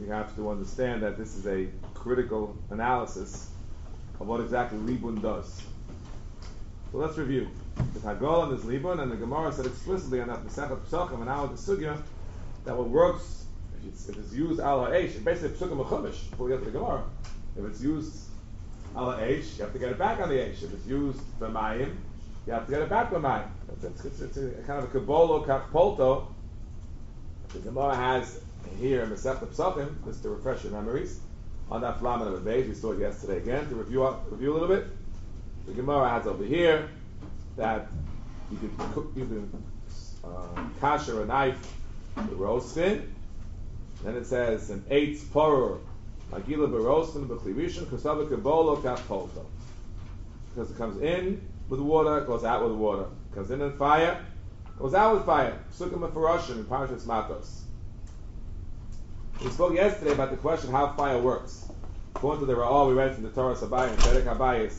we have to understand that this is a critical analysis of what exactly Libun does. So let's review. The Hagol is Libun, and the Gemara said explicitly on that Masechet Pesachim and now the Sugya that what works if it's used ala Eish, basically Pesachim Mechumish before we get to the Gemara. If it's used ala Eish, you have to get it back on the Eish. If it's used b'mayim, you have to get it back b'mayim. It's a kind of a kabolo kachpolto. The Gemara has here in Masechet Pesachim, just to refresh your memories, on that flamen of a base. We saw it yesterday again to review a little bit. The Gemara has over here that you can kasher a knife with roasting. Then it says an eitz poror magila berostin b'chlivishin kusava kabolo kachpolto. Because it comes in with water, it goes out with water. It comes in fire, it goes out with fire. Psukim mefarashim in Parashas Matos. We spoke yesterday about the question how fire works. According to the Ra'ah, we read from the Torah Sabayim and Perek Habayis,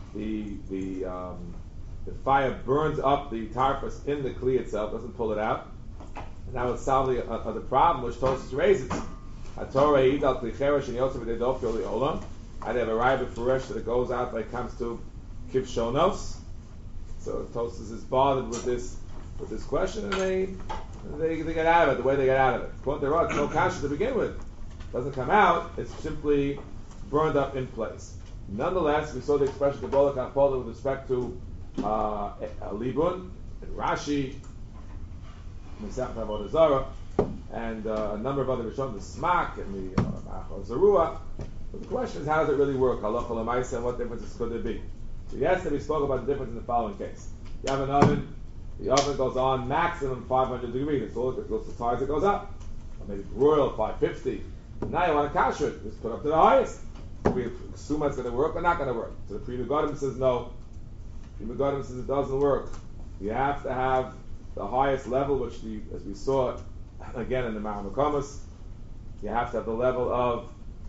the fire burns up the tarfus in the kli itself, doesn't pull it out. And that would solve the problem which Tosfos raises. A Torah idal kli cheresh and yotzev v'dedof yoli olam. I have a raya b'furesh that it goes out when it comes to kivshonos. So Tosfos is bothered with this question, and they get out of it the way they get out of it. According to the Ra'ah, it's no kasha to begin with. It doesn't come out, it's simply burned up in place. Nonetheless, we saw the expression Kabbalah Kachpolta with respect to Libun, and Rashi, Mesech Avodah Zarah, and a number of other Rishon, the Smak, and the Machor Zarua. But the question is, how does it really work? Halacha l'maisa, and what differences could there be? So yesterday we spoke about the difference in the following case. You have an oven, the oven goes on maximum 500 degrees, it's all it goes as far as it goes up. Or maybe broil 550. Now you want to kasher it, just put up to the highest. We assume it's going to work or not going to work. So the Pri Megadim says no. Pri Megadim says it doesn't work. You have to have the highest level, which as we saw again in the Ma'amar Komas, you have to have the level of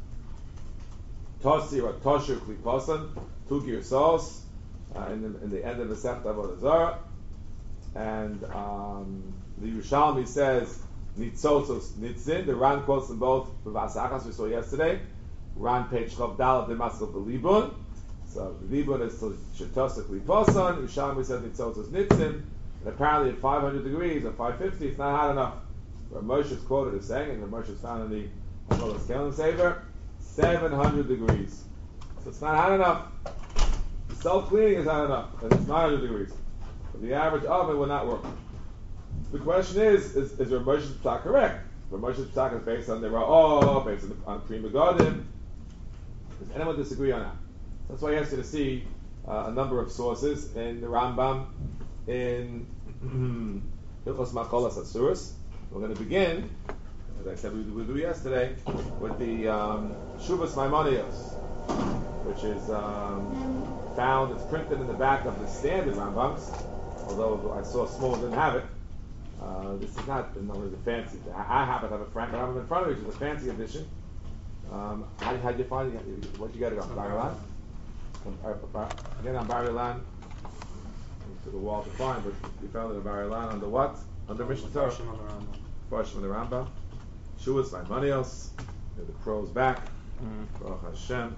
Tosi or Tosher Kli Posan, 2 gear sauce, in the end of the Masechet Avodah Zarah. And the Yerushalmi says Nitzotzos Nitzin. The Ran quotes them both the Vasachas we saw yesterday. Ran page Chav Dalet the Maskal the Libun. So the Libun is Shetosik Liposan. Yerushalmi says Nitzotzos Nitzin. And apparently at 500 degrees or 550, it's not hot enough. Rav Moshe is quoted as saying, and Rav Moshe is found in the Halakhos Kelen Sefer, 700 degrees. So it's not hot enough. Self-cleaning is hot enough, and it's 900 degrees. But the average oven will not work. The question is Rav Moshe's Psak correct? Rav Moshe's Psak is based on the Ra'ah, based on Pri Megadim. Does anyone disagree on that? That's why I asked you to see a number of sources in the Rambam, in Hilchos Macholas Asuros. We're going to begin, as I said we would do yesterday, with the Shuvas Maimonides, which is found, it's printed in the back of the standard Rambams, although I saw small didn't have it. This is not the fancy. I happen to have a Rambam in front of me, which is a fancy edition. How'd you find it? What'd you get it on? Bar Ilan? Again on Bar Ilan. To the wall to find, but you found it in Bar Ilan under what? Under Mishnah Torah. Farshim on the Rambam. Shuas Maimonios. The crow's back. Baruch Hashem.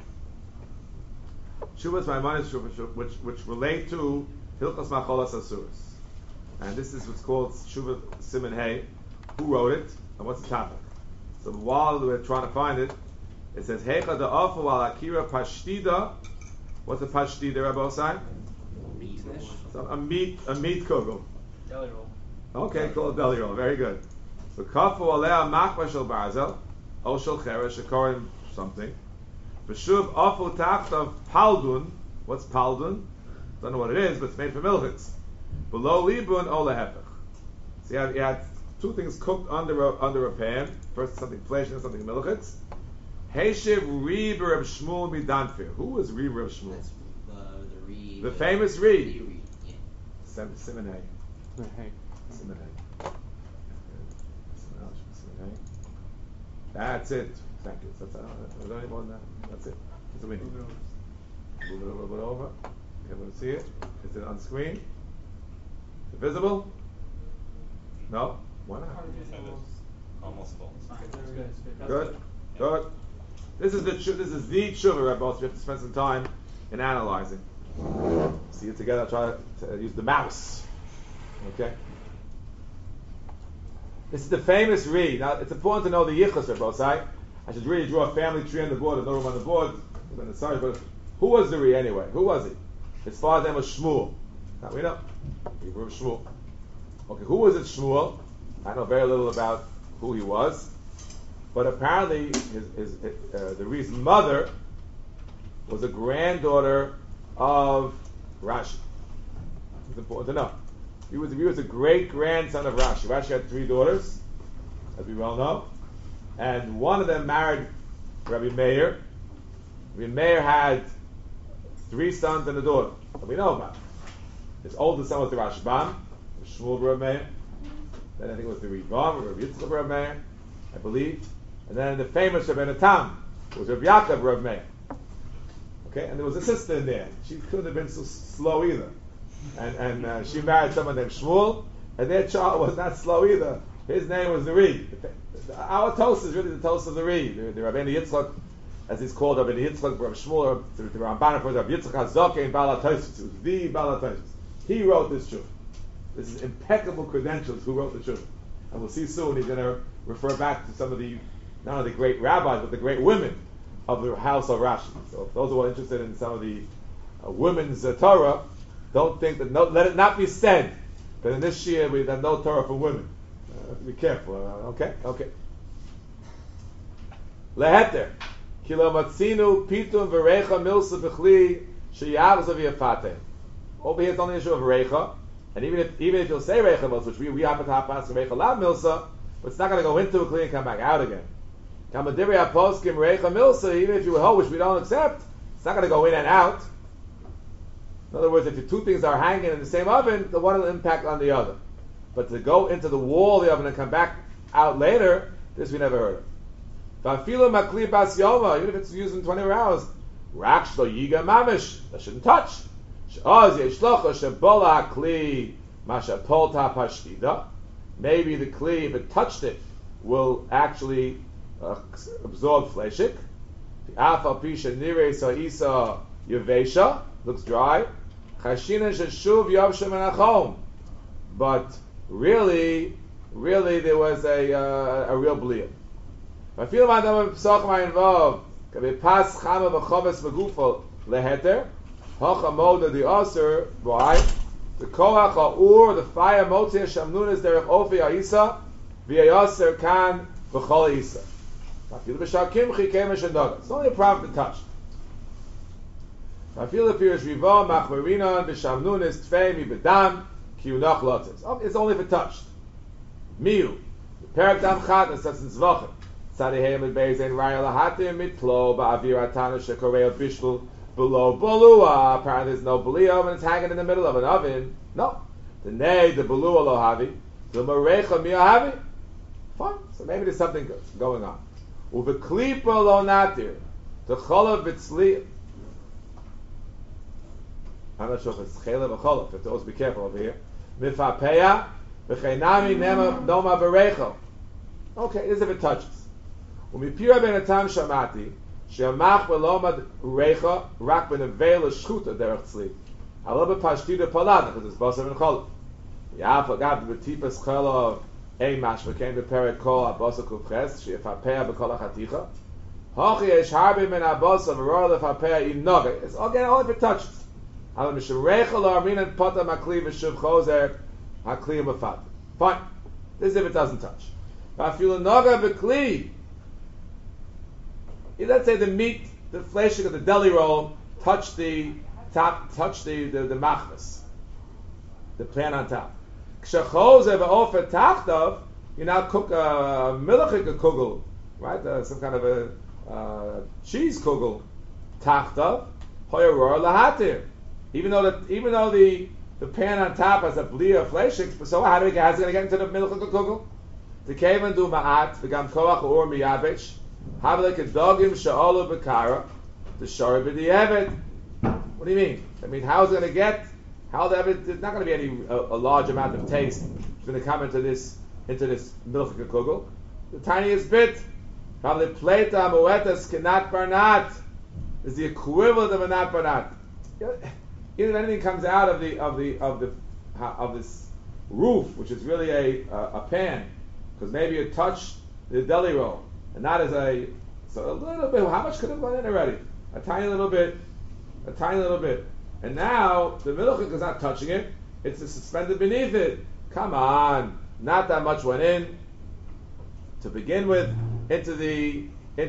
Shuas Maimonios, which relate to Hilchos Macholas Asuros. And this is what's called Shuvah Siman Hey. Who wrote it? And what's the topic? So while we're trying to find it, it says Heicha da Afu al Akira Pashtida. What's a Pashtida, Rabbi Osai? So a meat kugel. Deli roll. Okay, called a deli roll. Very good. So kafu alea makba shel barzel, o shel cheresh, according something. V'shuv afu tachtav paldun. What's paldun? Don't know what it is, but it's made from milchitz. Below libun o lehepech. So you had two things cooked under a pan. First something flesh and something milchitz. Heishiv Reb Shmuel Midanfir. Who was Reb Shmuel? That's the Reed. The famous Reed. Siman Hey. Siman Hey. That's it. Thank you. That's it. Any more than that? That's it. That's what we need. Move it a little bit over. You able to see it? Is it on screen? Is it visible? No? Why not? Almost full. Good. This is the tshuva, Rabbi. We have to spend some time in analyzing. See it together. I'll try to use the mouse. Okay. This is the famous Ri. Now, it's important to know the yichus, Rabbi. I should really draw a family tree on the board. There's no room on the board. But who was the Ri anyway? Who was he? His father's name was Shmuel. Now we know. He was Shmuel. Okay, who was it, Shmuel? I know very little about who he was. But apparently, the Ri's mother was a granddaughter of Rashi. It's important to know. He was a great grandson of Rashi. Rashi had 3 daughters, as we well know, and one of them married Rabbi Meir. Rabbi Meir had 3 sons and a daughter that we know about. His oldest son was the Rashbam, the Shmuel Rabbi Meir. Then I think it was the Rivam, Rabbi Yitzchak Rabbi Meir, I believe. And then the famous Rabbi Natam was Rabbi Yaakov Rabbi Meir. Okay, and there was a sister in there. She couldn't have been so slow either. And she married someone named Shmuel, and their child was not slow either. His name was the Ri. Our toast is really the toast of the Ri. The Rabbeinu Yitzchak, as he's called, Rabbeinu Yitzchak, Rabbi Shmuel, the Ramban for Rabbi Yitzchak HaZokeh and Baal HaTosfos. It was the Baal HaTosfos. He wrote this tshuva. This is impeccable credentials who wrote the tshuva. And we'll see soon he's going to refer back to some of the, not only the great rabbis, but the great women of the house of Rashi. So if those who are interested in some of the women's Torah, don't think that, let it not be said that in this year we have no Torah for women. Be careful, okay? Leheter. Kilo matzinu pitum v'recha milsa b'chli sheyavza v'yafate. Over here it's only an issue of recha. And even if you'll say recha milsa, which we happen to have passed recha lav milsa, but it's not going to go into a kli and come back out again. Kamadivri aposkim recha milsa, even if you hold, which we don't accept, it's not going to go in and out. In other words, if the 2 things are hanging in the same oven, the one will impact on the other. But to go into the wall of the oven and come back out later, this we never heard of. Vafilo makli bas yoma, even if it's used in 24 hours, raksh lo yiga mamish, that shouldn't touch. She'oz yeshlocha shebola kli masha polta pashtida. Maybe the kli, if it touched it, will actually absorb fleshik. Afal pisha nire sa'isa yevesha, looks dry. Chashina sheshuv yavshem menachom. But really there was a real bliyah. I feel my name psach my involved. Kabe pas chama v'choves v'gufo leheter. Hocha moda the aser. Why? The koach ha'ur, the fire motzei shamnunas derech ofi ha'isa v'yaser kan v'chol ha'isa. I feel b'shal kimchi kemesh and dog. It's only a problem to touch. I feel the appears riva machmerinon b'shamnunas tfei mi b'dam. It's only if it touched. Miu. Perak dam chat, and says in Zvachim. Tzadihei mit beis ein raya lahatim mitlo ba'avir atana shekorei bishvul below bolua. Apparently there's no belia and it's hanging in the middle of an oven. No. The nei, the belua lo havi. The marecha mi havi. Fine. So maybe there's something going on. Uveklipa lo natir. The cholav v'tzli. I'm not sure if it's chelav or cholav. You have to always be careful over here. Mifapeya v'cheinami nema noma berecho. Okay, this is if it touches. Umipira ben atam shamati she'amach v'lomad recha rak b'nevel l'shchuta derech tzli. Alo b'pashtida palad because it's basar and cholav. Yaf agav b'tipas cholav ein mash v'kein b'peret kol abasa kufches she'fapeya b'kol hachaticha. Hochi yesh harbi min abasa v'ror lefapeya im noga. It's again all if it touches. Fine. This is if it doesn't touch. Let's say the meat, the flesh of the deli roll touched the top, touched the machmas, the pan on top. You now cook a milchik kugel, right? Some kind of a cheese kugel, tachtav, hoyoror lahatir. Even though the pan on top has a blia of fleshik, so how's it going to get into the milk of the kugel? The kaven do ma'at v'gam koach or miyavich havlik dogim sha'olu b'kara the shari b'di'evet. What do you mean? I mean, how's it going to get? There's not going to be a large amount of taste. It's going to come into this milk of the kugel. the tiniest bit. Probably pleta muetas cannot barnat is the equivalent of a not barnat. Even if anything comes out of this roof, which is really a pan, because maybe it touched the deli roll, and not as so a little bit. How much could have gone in already? A tiny little bit, and now the milchik is not touching it; it's suspended beneath it. Come on, not that much went in to begin with into the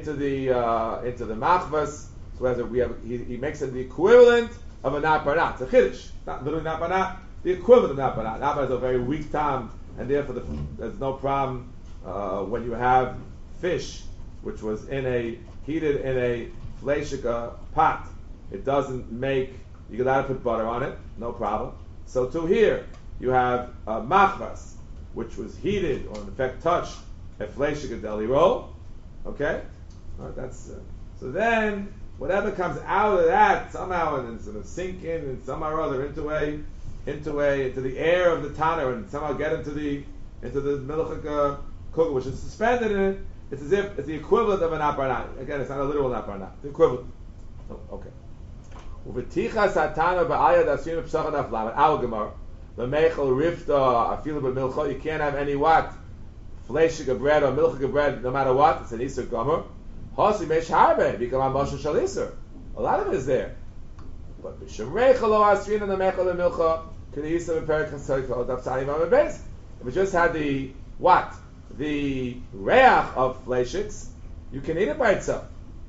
machvas. So as he makes it the equivalent of a nat barnat. It's a chiddush, not literally nat barnat, the equivalent of nat barnat. Nat barnat is a very weak tam, and therefore there's no problem when you have fish, which was heated in a fleishika pot. It doesn't make, you allowed to put butter on it, no problem. So too here, you have machvas, which was heated or in effect touched a fleishika deli roll. Okay, all right, that's so then. Whatever comes out of that somehow and it's going to sink in and somehow or other into the air of the tanner and somehow get into the milchik cooker, which is suspended in it. It's as if it's the equivalent of an aparnat. Again, it's not a literal aparnat. The equivalent. Oh, okay. Uveticha satana ba'ayad asrim p'sachan aflam. Al gemar l'meichel rifta afilu b'milcha. You can't have any what fleshig bread or milchik bread, no matter what. It's an iser gomer. Hosi meish harbe become a moshe shaliser. A lot of it is there. But b'shemreicha lo asrin and the meichel l'milcha can the iser b'perik hasoyka daf tzayim amabes. If we just had the reach of fleshiks, you can eat it by itself.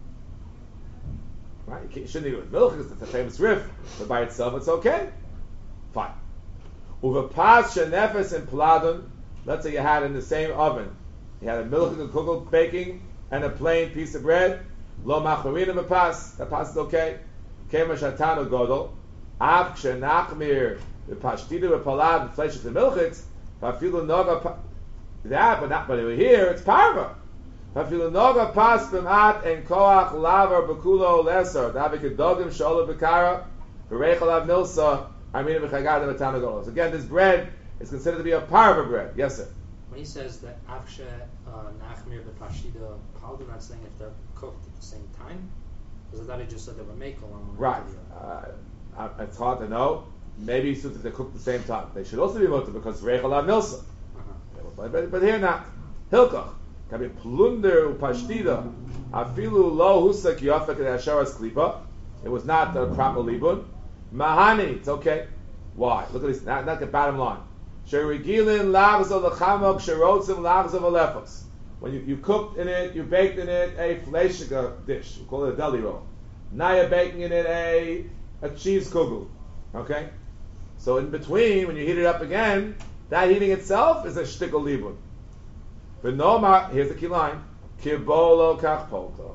Right? You shouldn't eat it with milk because it's a famous riff, but by itself it's okay. Fine. Uvapas shenefes and pladon. Let's say you had in the same oven, you had a milk and kugel baking and a plain piece of bread. Lo macharina v'pas. That pas is okay. Kema shatanu godol. Av kshenachmir v'pashtida v'palad v'fleshiks and milchiks. V'afilu noga but over here it's parva. V'afilu noga pas b'mat en koach lavar b'kulo leser. Davik edogim sholo b'kara v'reichel av nilsa. Armina v'chagad v'tanu godol. So again, this bread is considered to be a parva bread. Yes, sir. When he says that avshe nachmir v'pashida paldu, not saying if they're cooked at the same time, because I thought he just said they were makel on one. Right. It's hard to know. Maybe since they cook at the same time, they should also be mutter because reichel av nilsa. But here not. Hilkach can be plunder upashtida. Afilu lo husak yafek asharas klipa. It was not the proper libun. Mahani, it's okay. Why? Look at this. Not the bottom line. Sherigilin lavs of the chamok sherotzim lavs of alefos. When you cooked in it, you baked in it a fleshika dish. We call it a deli roll. Now you're baking in it a cheese kugel. Okay? So in between, when you heat it up again, that heating itself is a shtickle libun. But no, here's the key line: kibolo kachpolto.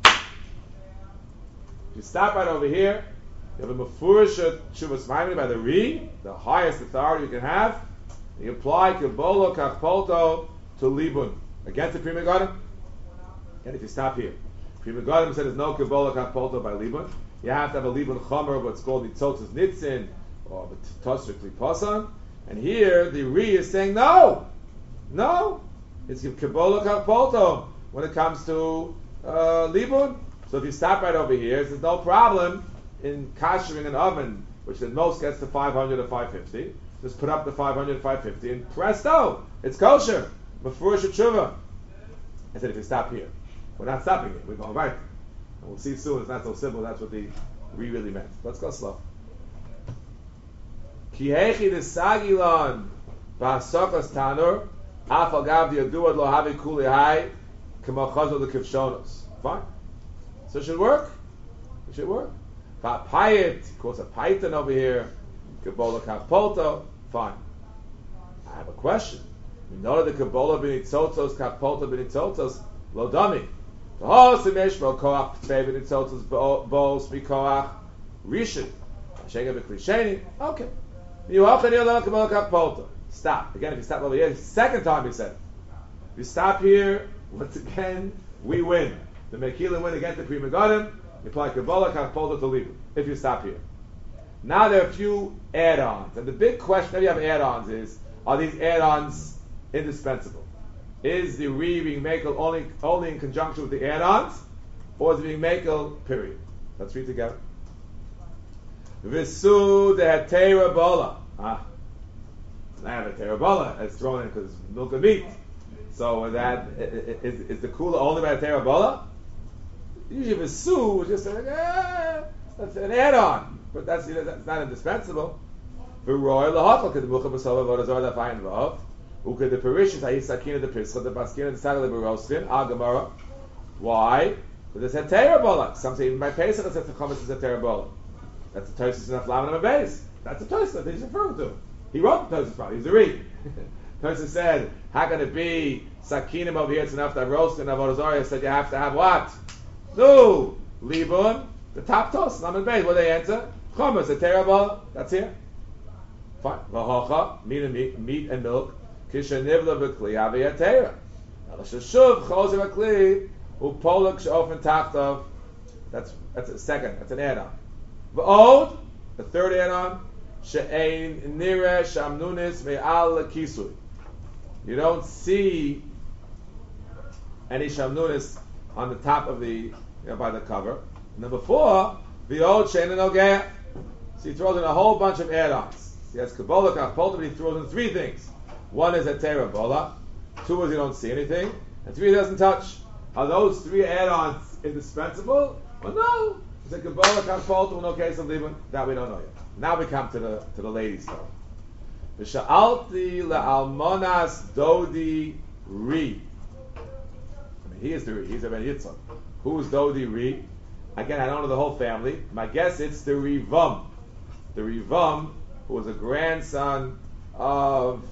If you stop right over here, you have a mefurish shuvas maimoni by the Ri, the highest authority you can have. You apply kibolo kachpolto to libun against the Pri Megadim. And if you stop here, Pri Megadim said there's no kibolo kachpolto by libun. You have to have a libun chomer, what's called nitzotzes nitzin or the tosrik lipasan. And here, the Ri is saying, no, it's Kabbalah Kapolto when it comes to Libun. So if you stop right over here, there's no problem in koshering an oven, which at most gets to 500 or 550. Just put up the 500, 550, and presto, it's kosher. Mefurish tshuva. I said, if you stop here, we're not stopping it. We're going right. And we'll see soon. It's not so simple. That's what the Ri really meant. Let's go slow. Kihechi the sagilon ba'asokas tanur afal gav the aduad lo havi kuli hai k'machazo the kivshonos. Fine. So it should work. It should work. Payit, of course, a python over here. Kabbalah kachpolto. Fine. I have a question. We know that the Kabbalah b'nitzotzos kachpolto b'nitzotzos lo dami. The whole simesh bo koach p'tzei b'nitzotzos b'os b'koach rishon. Shega b'klisheni. Okay. Stop. Again, if you stop over here, second time he said. If you stop here, once again, we win. The Mekilim win against the Pri Megadim. You apply Kabbalah, Kachpolta to leave. If you stop here. Now there are a few add-ons. And the big question, if you have add-ons, is, are these add-ons indispensable? Is the Ri being Mekel only in conjunction with the add-ons, or is it being Mekel, period? Let's read together. Visu de Hetera Bola. I have a Terabola. It's thrown in because it's milk and meat. So that is the Kula only by a Terabola? Usually Visu is just like, that's an add-on. But that's not indispensable. V'roy lahachal k'd mucha b'sova v'odazor da fayin v'ov u'k'd the perishis ha'is sakina the pischa the baskina the sagale b'roschin al gemara. Why? Because it's a terabola. Some say even by Pesach it's a chametz is a terabola. That's a Tosfos in Aflamin and Beis. That's a Tosfos that he's referring to. He wrote the Tosfos probably. He's a read. Tosfos said, how can it be sakinim over here? It's enough that roasting of Avodah said you have to have what? No, libun. The top toast, Lamed Beis. What do they answer? Chametz a terabola. That's here. Fine. V'hocha, meat and milk. Kisha nivla b'kli avi atera. Sheshuv chozer b'kli upolak she'ofen tachtav. That's a second. That's an add-on. V'od, the third add-on. She'ein nire shamnunis me'al kisui. You don't see any shamnunis on the top of the by the cover. Number 4, v'od she'ein nogeh. So he throws in a whole bunch of add-ons. He has Kabbalah, Kachpolta, but he throws in 3 things. 1 is a Terabola, 2 is you don't see anything, and 3 he doesn't touch. Are those 3 add-ons indispensable? Well, no. It's a Kabbalah, Kachpolta, no case of Libun. That we don't know yet. Now we come to the ladies' story. V'sha'alti le'almonas dodi ri. I mean, he is the ri. He's a Ben Yitzchak. Who's dodi ri? Again, I don't know the whole family. My guess it's the Rivam. The Rivam, who was a grandson of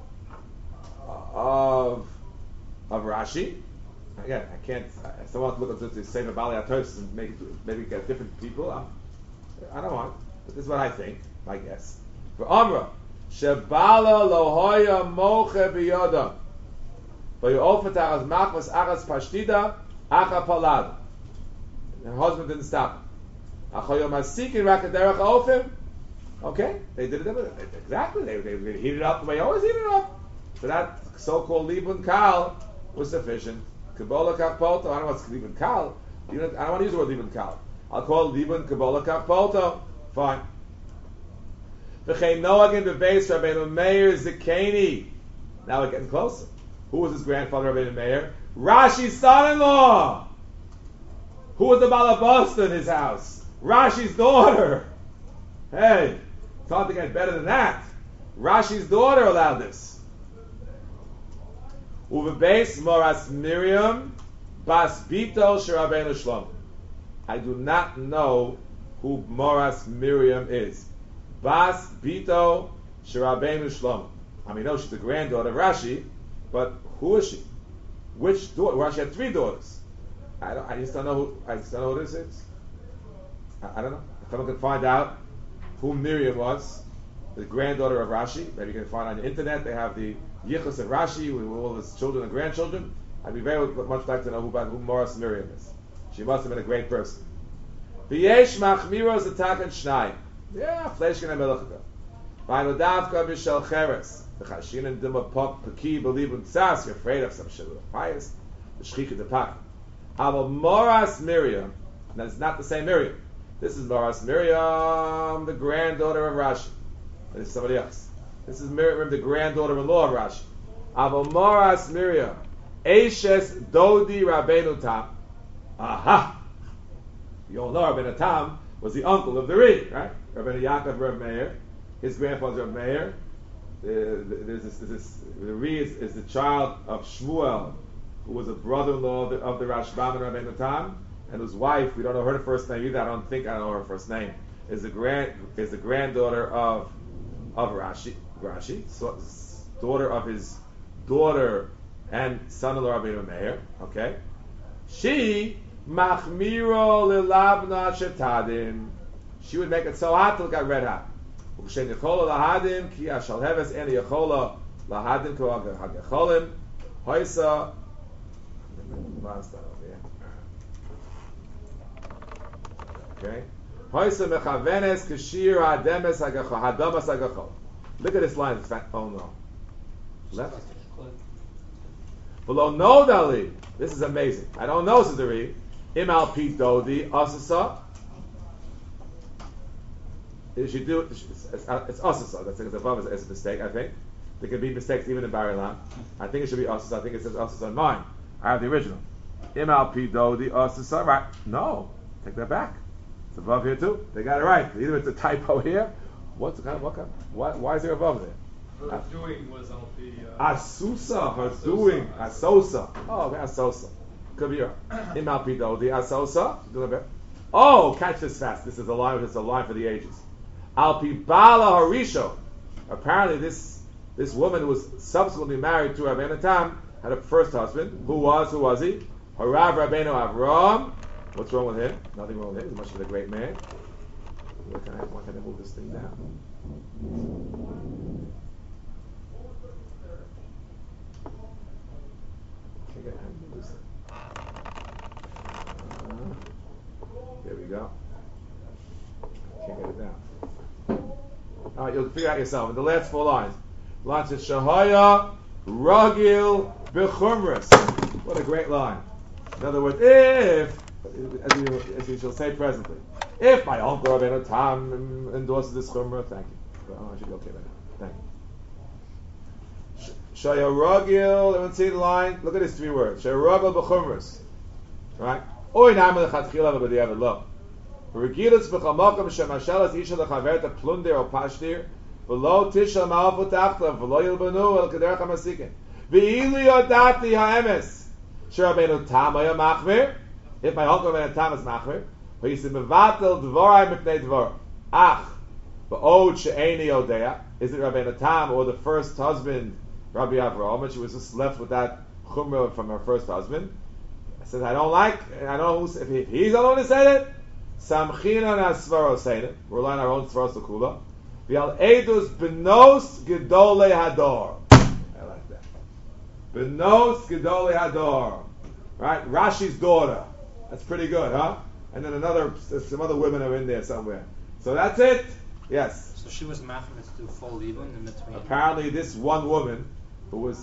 Rashi. Again, I can't. I still want to look at the Sefer Bali Atos and maybe get different people. I don't want, but this is what I think. My guess. For Amra, Shebala lohoya moche biyoda, v'yofatah az machmas achas pashtida acha palad. Her husband didn't stop. Achoyom asikin rakaderach ofim. Okay, they did it exactly. They heated it up the way I always heat it up. So that so-called libun kal was sufficient. Kabbalah kachpolto. I don't know what's libun kal. I don't want to use the word libun kal. I'll call it libun kabbalah kachpolto. Fine. V'chein noagin bebeis Rabbeinu Meir Zikeni. Now we're getting closer. Who was his grandfather, Rabbeinu Meir? Rashi's son-in-law. Who was the balabasta in his house? Rashi's daughter. Hey, it's hard to get better than that. Rashi's daughter allowed this. Uvebeis moras Miriam bas bito sherabeinu Shlomo. I do not know who moras Miriam is. Bas bito sherabeinu Shlomo. I mean, no, she's the granddaughter of Rashi, but who is she? Which daughter? Rashi had 3 daughters. I just don't know who this is. I don't know. If someone can find out who Miriam was, the granddaughter of Rashi, maybe you can find on the internet. They have the Yichus of Rashi with all his children and grandchildren. I'd be very much like to know who Moras Miriam is. She must have been a great person. V'yesh machmiros atakan shnai. Yeah, fleshkin amelachka. V'anodavka b'shel cheres. V'chashin and dima pok peki b'libun tzas. You're afraid of some shit of pious. V'shchika depak. Aval Moras Miriam. That's not the same Miriam. This is Moras Miriam, the granddaughter of Rashi. This is somebody else. This is Miriam, the granddaughter-in-law of Rashi. Aval Moras Miriam, Eishes Dodi Rabbeinu Tam. Aha! You all know Rabbeinu Tam was the uncle of the Ri, right? Rabbeinu Yaakov Reb Meir, his grandfather Reb Meir. The Ri is the child of Shmuel, who was a brother-in-law of the Rashbam and Rabbeinu Tam, and whose wife, we don't know her first name either. I don't know her first name. Is the granddaughter of Rashi, so, daughter of his daughter and son-in-law Rabbeinu Meir. Okay, she machmiro lelabna shetadim. She would make it so hot till it got red hot. U'kshen yechola lahadim ki ashal heves en yechola lahadim ko hagecholim hoisa. Okay. Hoisa mechavenes kashir hademes hadamas hagachol. Look at this line. Oh no. Left. Below no dali. This is amazing. I don't know, says the Ri. Im al pi dodi asasa. If you do, it's asasa. That's above as a mistake, I think. There can be mistakes even in Barilan. I think it should be asasa. I think it says asasa on mine. I have the original. Im al pi dodi asasa. Right? No. Take that back. It's above here too. They got it right. Either it's a typo here. Why is there above there? Her doing was LP. Asusa, her doing. Asosa. Oh, okay, Asosa. Could be right. Im al pi dodi asosa. Oh, catch this fast. This is a line. This is a line for the ages. Al pi bala harisho. Apparently, this woman who was subsequently married to Rabbeinu Tam had a first husband. Who was he? Harav Rabbeinu Avram. What's wrong with him? Nothing wrong with him. He's much of a great man. Why can I move this thing down? There we go. Can't get it down. All right, you'll figure out yourself. In the last 4 lines, line says Shahaya Ragil Bechumras. What a great line. In other words, if, as you shall say presently, if my uncle Rabbeinu Tam endorses this chumrah, thank you. I should be okay with that. Thank you. Shaya Ragil. Everyone see the line? Look at these 3 words. Shaya Ragil Bechumras. Right? Oy namen lechatchila v'b'diavad lo. V'regilus b'chamakom shemashelas isha lechaver to plunder or pashtir v'lo tishal ma'al putachta v'lo yilbanu el kederach hamasikin v'ilu yodati ha'emes she'Rabbeinu Tam haya machmir. If my uncle Rabbeinu Tam is machmir, v'yisim mevatel dvorai mipnei dvor ach v'od she'eni yodea. Is it Rabbeinu Tam or the first husband Rabbi Avraham, and she was just left with that chumrah from her first husband? Says I don't know if he's the one who said it. Samchina nasvaro said it. We're relying on our own svaros l'kula. V'al edus benos gedolei hador. I like that. Benos gedolei hador. Right, Rashi's daughter. That's pretty good, huh? And then some other women are in there somewhere. So that's it. Yes. So she was machmed to do full libun in between. Apparently, this one woman who was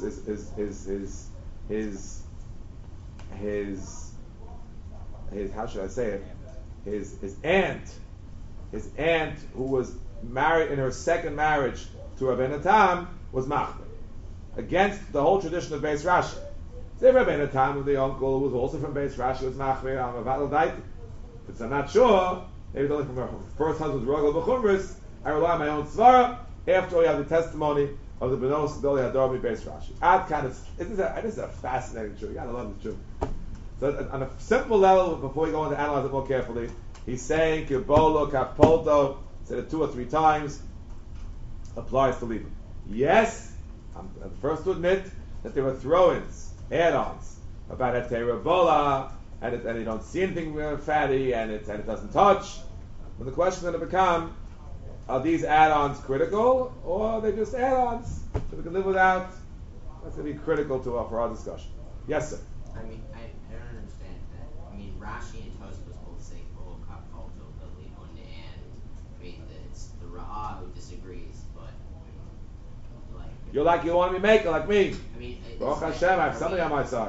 his how should I say it? His aunt who was married in her second marriage to Rabbeinu Tam was machmed against the whole tradition of Beis Rashi. Say Rabbeinu Tam, the uncle who was also from Beis Rashi, was machmed. I'm about to die. But I'm not sure. Maybe it's only from her first husband's Rogel B'chumris. I rely on my own svara. After all, you have the testimony of the Benos Gedolei Hador Beis Rashi. Ad kind of this is a fascinating truth. You gotta love the truth. So on a simple level, before we go on to analyze it more carefully, he's saying Kibolo Kapolto, said it 2 or 3 times, applies to Libra. Yes, I'm the first to admit that there were throw-ins, add-ons about Etera Bola, and you don't see anything fatty, and it doesn't touch. But the question is going to become: are these add-ons critical, or are they just add-ons that we can live without? That's going to be critical for our discussion. Yes, sir. I mean, I don't understand that. I mean, Rashi and Tosfos both say Kol Kapolto Belibun, and I mean, it's the Ra'ah who disagrees, but like you want to be making like me. I mean, Baruch Hashem, I have something on my side.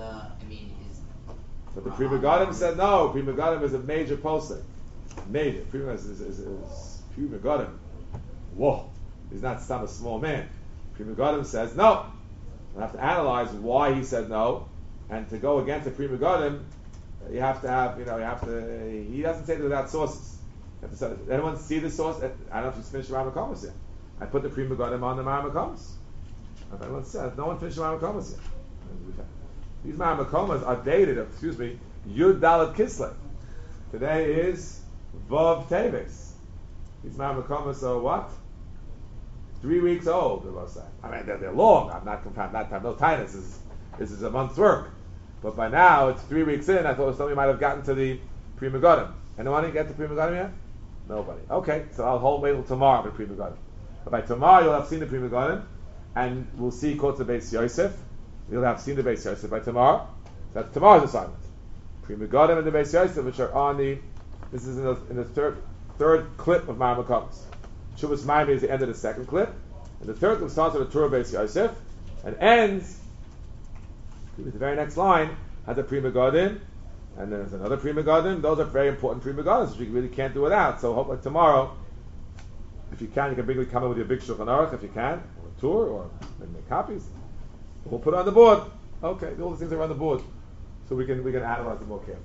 But the Pri Megadim said no. Pri Megadim is a major posting. Major. Pri Megadim is Pri Megadim. Whoa, he's not some a small man. Pri Megadim says no. I have to analyze why he said no, and to go against the Pri Megadim, you have to have, he doesn't say it without sources. You have to say, anyone see the source? I don't know if he's finished Rama Komas yet. I put the Pri Megadim on the Rama Komas. If anyone says, no one finished Rama Komas yet. These Rama Komas are dated, Yud Dalet Kislev. Today is Vav Teves. These Rama Komas are what? 3 weeks old, they must say. I mean, they're long. I'm not confirmed. No time. This is a month's work. But by now, it's 3 weeks in. I thought somebody might have gotten to the Pri Megadim. Anyone didn't get to Pri Megadim yet? Nobody. Okay, so I'll wait till tomorrow for Pri Megadim. But by tomorrow, you'll have seen the Pri Megadim, and we'll see Kotze Beis Yosef. You'll have seen the Beis Yosef by tomorrow. So that's tomorrow's assignment. Pri Megadim and the Beis Yosef, which are on this is in the third clip of Ma'amah Komas. Shuvas Maimon is the end of the second clip, and the third clip starts with the Torah Beis Yosef and ends The very next line has a Pri Megadim, and there's another Pri Megadim. Those are very important Pri Megadim, which we really can't do without. So hopefully tomorrow, if you can come in with your big Shulchan Aruch, if you can, or a tour, or make copies. We'll put it on the board. Okay, all the things are on the board, so we can analyze them more carefully.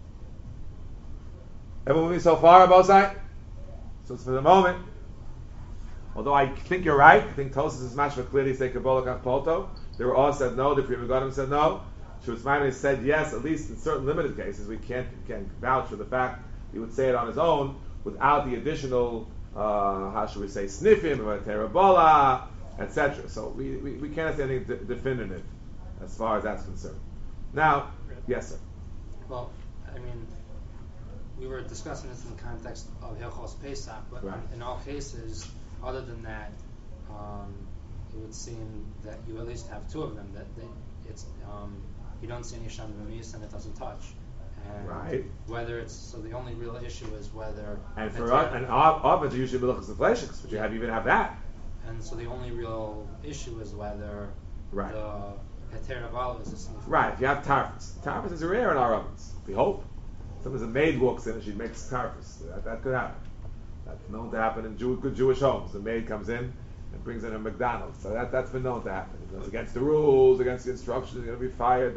Everyone with me so far, both sides? So it's for the moment. Although I think you're right, I think Tosas is mashma clearly say Kabbalah Kach Polto. They were all said no. The Pri Megadim said no. Shuvas Maimon said yes. At least in certain limited cases, we can't vouch for the fact he would say it on his own without the additional how should we say sniffim or terabola, etc. So we can't say anything definitive as far as that's concerned. Now, yes, sir. Well, I mean, we were discussing this in the context of Hilchos Pesach, but right. In all cases, other than that, it would seem that you at least have two of them. That it's you don't see any Shem V'Mis and it doesn't touch. And right. Whether it's so, the only real issue is whether. And for us, and of it's usually Melachos Deflatics, but you even have that. And so the only real issue is whether right. the Heter Aval is a sniff. Right. If you have tarfus, tarfus is rare in our ovens. We hope. Sometimes a maid walks in and she makes tarfus. That could happen. That's known to happen in good Jewish homes. The maid comes in and brings in a McDonald's. So that's been known to happen. It's against the rules, against the instructions. You're going to be fired.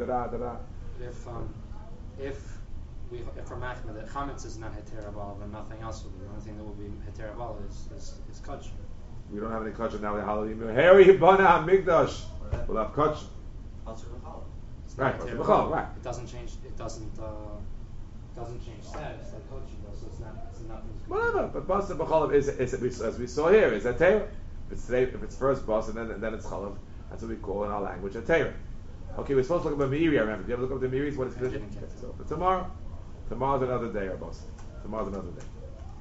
If for Machmir the chametz is not heter aval and nothing else will be, the only thing that will be heter aval is kosher. We don't have any kosher now. Harry Yibana Hamikdash. We'll have kosher. Right. Right. It doesn't change. It doesn't change status like kosher does. So it's nothing. Whatever. But basa b'chalav is as we saw here is a teira. If it's first basa and then it's chalav, that's what we call in our language a teira. Okay, we're supposed to look at the Meiri. Remember? Do you ever look at the Meiri? What is it? So for tomorrow's another day, or boss. Tomorrow's another day.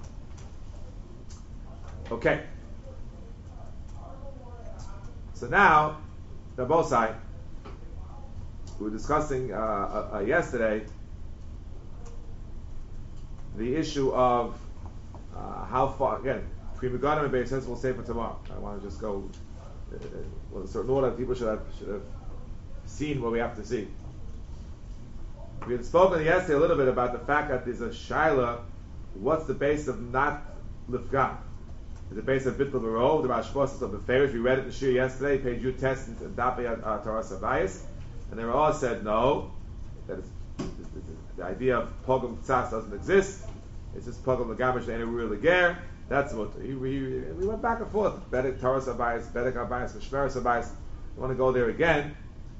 Okay. So now, the both sides. We were discussing yesterday the issue of how far. Again, Pri Megadim and Beis Hillel we'll say for tomorrow. I want to just go with a certain order. People should have seen what we have to see. We had spoken yesterday a little bit about the fact that there's a shaila. What's the base of not lifgam? Is the base of bittul barov? The Rashbos of the Farish. We read it in the Shir yesterday. Page Yud Test and Dapei Taras Abayis, and they were all said no. That the idea of pogum tzas doesn't exist. It's just pogum legamish and real leger. That's what we went back and forth. Bedek Taras Abayis, Bedek Abayis, Mishmeres Abayis. I want to go there again.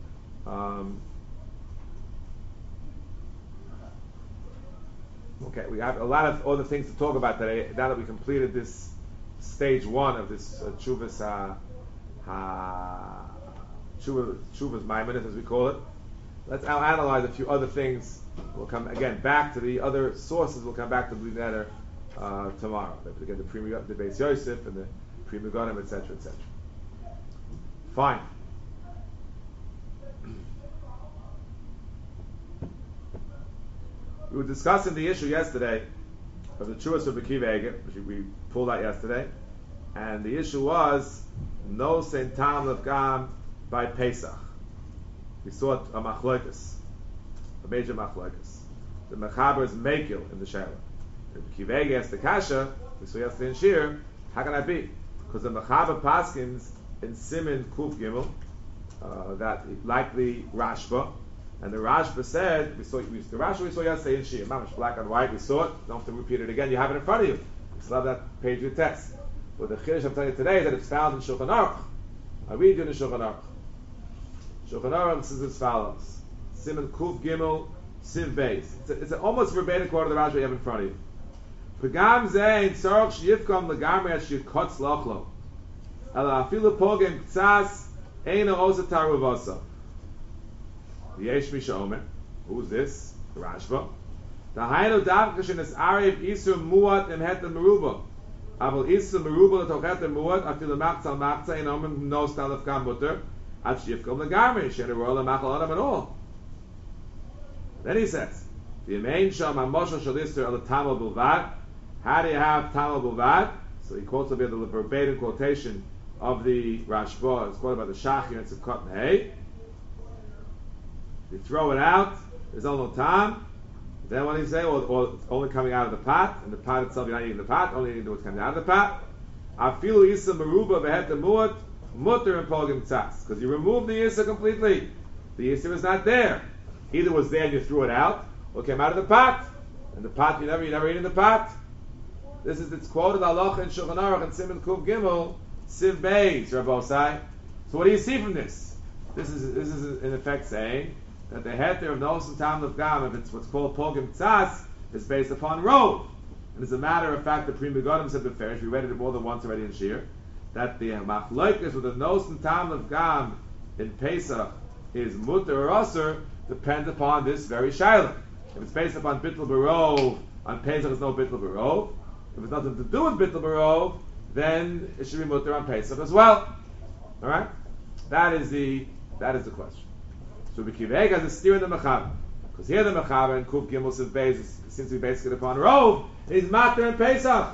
Okay, we have a lot of other things to talk about today. Now that we completed this stage one of this Chuvas Maimonides, as we call it, let's now analyze a few other things. We'll come again back to the other sources. We'll come back to Bli Neder tomorrow. Again, the Beis Yosef and the Pri Megadim, etc., etc. Fine. We were discussing the issue yesterday of the Chuvas of Akiva Eiger, which we pulled out yesterday, and the issue was no Saint Tam Lefgam by Pesach. We saw a machlokas, a major machlokas. The Mechaber is Mekil in the Shaila. If Akiva Eiger asked the Kasha, we saw yesterday in Shir, how can that be? Because the Mechaber paskins in Simin Kuf Gimel, that likely Rashba. And the Rashba said, the Rashba we saw yesterday in Shir, mamish black and white, we saw it, don't have to repeat it again, you have it in front of you. You still have that page with text. But the Chiddush I'm telling you today is that it's found in Shulchan Aruch. I read you in the Shulchan Aruch. Shulchan Aruch says as follows: Siman Kuf Gimel Siv Beis. It's an almost verbatim quote of the Rashba you have in front of you. Pagam zein tzarach sheyifkom legamri as sheyikotz lochlo. Ela afilu pogem ktsas eino osa taruvasa. Yesh Misha Omer. Who's this? The Rashba. The Hainu Davkash in this Arif Isur Muat and Het Meruba. Aval Isur Meruba Latoket Muat Afil Machzal Machza in Omer no Stalaf Kam Butter at Shifkom Lagarmi Shen Rola Machal Adam and all. Then he says, the main Sham Moshe Shalisur al Tamal Bulvad. How do you have Tamal Bulvad? So he quotes a bit of the verbatim quotation of the Rashba. It's quoted by the Shach here in Sukkot Hey. You throw it out, there's no time. Then what do you say? Well, it's only coming out of the pot, and the pot itself, you're not eating the pot, only eating what's coming out of the pot. Afilu isa meruba v'het muat mutter and pogim tzas, because you remove the isa completely. The isa is not there. Either was there and you threw it out, or it came out of the pot, and the pot you never eat in the pot. It's quoted halacha in Shulchan Aruch and Siman Kuf Gimel Siv Beis Rabbosai. So what do you see from this? This is in effect saying that the heter of Nos and Tam of Gam, if it's what's called Pogim Tzas, is based upon Rov. And as a matter of fact, the Pri Megadim said beferish, we read it more than once already in Shir, that the Machloikas with the Nos and Tam of Gam in Pesach is Mutter or Aser depends upon this very Shaila. If it's based upon Bittul Barov, on Pesach there's no Bittul Barov. If it's nothing to do with Bittul Barov, then it should be Mutter on Pesach as well. Alright? That is the question. So B'kiveg has a steer in the Mechaber. Because here the Mechaber and Kuf Gimel Siv Beis seems to be based upon Rov, is Matter and Pesach.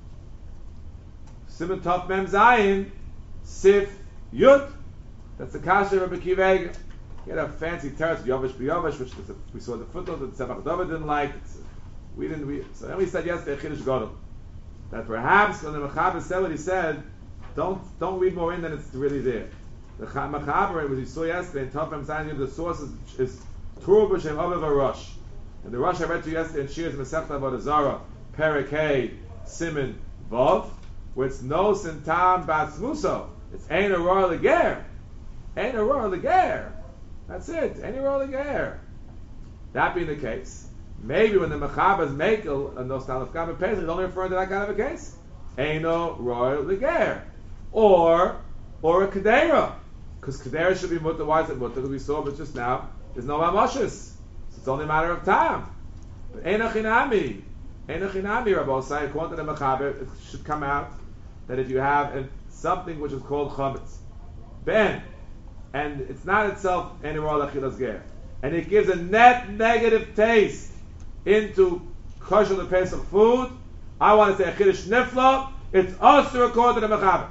Simon Tov Mem Zayin, Sif Yud. That's the Kasher of B'kiveg. He had a fancy teretz, Yovish B'Yovish, which we saw the footnote that Tzemach David didn't like. So then we said yesterday, Chiddush Gadol, that perhaps when the Mechaber said what he said, don't read more in than it's really there. The Mechaber, as you saw yesterday in Tov Mem Zayin, the source is Tur B'Shem Aviv HaRosh. And the Rosh I read to you yesterday in Shir's Masechta Avodah Zarah, Perek Hey, Siman Vav, where it's Nos and Tam Bas Muso. It's Ein Aror Leger. Ein Aror Leger. That's it. Ein Aror Leger. That being the case, maybe when the Mechaber is Mekel and Nos Tam Gam Pesach, he's only referring to that kind of a case. Ein Aror Leger. Or a Kedera. Because Kedera should be Mutter. Why is it Mutter? Because we saw but just now, there's no Mamashis. It's only a matter of time. But Einachinami, Rabbi say, according to the Mechaber, it should come out that if you have something which is called chametz, ben, and it's not itself anymore lachilas ger, and it gives a net negative taste into kosher the Pesach food, I want to say a chiddush nifla, it's also according to the Mechaber.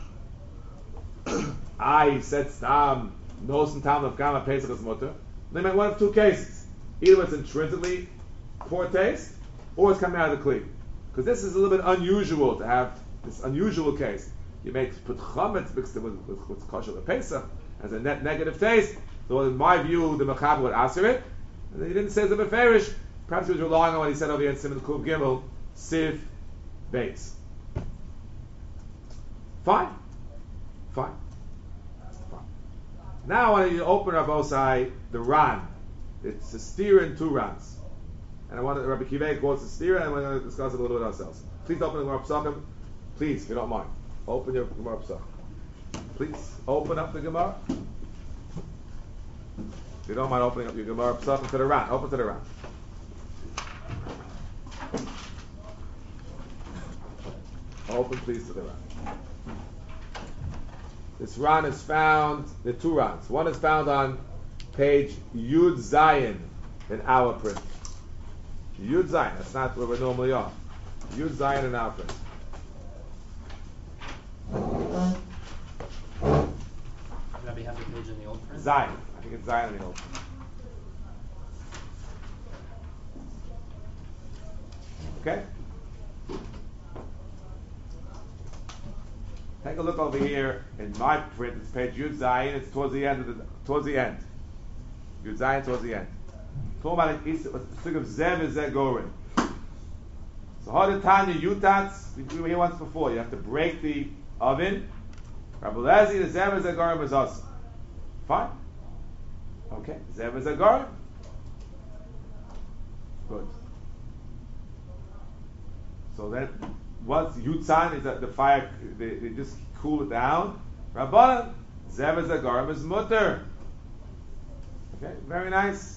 He said stam, nos and tam of gama Pesach is mutter. They meant one of two cases. Either it's intrinsically poor taste, or it's coming out of the kli. Because this is a little bit unusual to have this unusual case. You put chametz mixed in with what's kosher the Pesach as a net negative taste. So in my view, the Mechaber would answer it. And then he didn't say it's a beferish. Perhaps he was relying on what he said over here in Siman Kuf Gimel, Siv Beis. Fine. Now I want you to open Rabbosai, the Ran. It's a steer in two Rans. And I want Rabbi Kivei quotes the steer, and we're going to discuss it a little bit ourselves. Please open the Gemara Pesachim. Please, if you don't mind. Open your Gemara Pesachim. Please, open up the Gemara. If you don't mind opening up your Gemara Pesachim to the Ran. Open to the Ran. Open, please, to the Ran. This Ran is found, there are two Rans. One is found on page Yud Zayin in our print. Yud Zayin, that's not where we normally are. Yud Zayin in our print. Rabbi, have the page in the old print? Zayin. I think it's Zayin in the old print. Okay? Take a look over here in my print. It's page Yud Zayin. It's towards the end. Yud Zayin towards the end. Talking about it, it's a sort of Zev is Zegorin. So how did Tanya Yutats? We were here once before. You have to break the oven. Rabbi Lezi, the Zev is Zegorin was awesome. Fine. Okay. Zev is Zegorin. Good. So then, what's Yutzan? Is that the fire? They just cool it down. Rabbanan, Zev is Zegorin is mutter. Okay, very nice.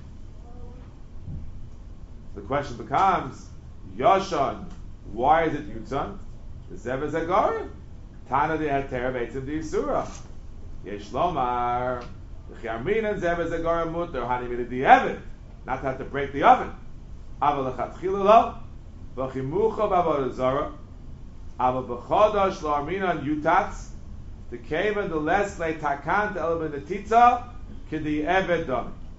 The question becomes, Yoshan, why is it Yutzan? The Zev is Zegorin. Tana de Heter Beitzim de Yisura. Yesh Lomar, the Chiarmin and Zev is Zegorin mutter, Hani Mid de Eved. Not to have to break the oven. Aval Lechatchila lo, V'chimucha B'avodah Zarah, Aval B'chodosh Lo Arminan Yutatz, the Kavan the less Le Takan to Elben the Titza, K'di Eved Dom.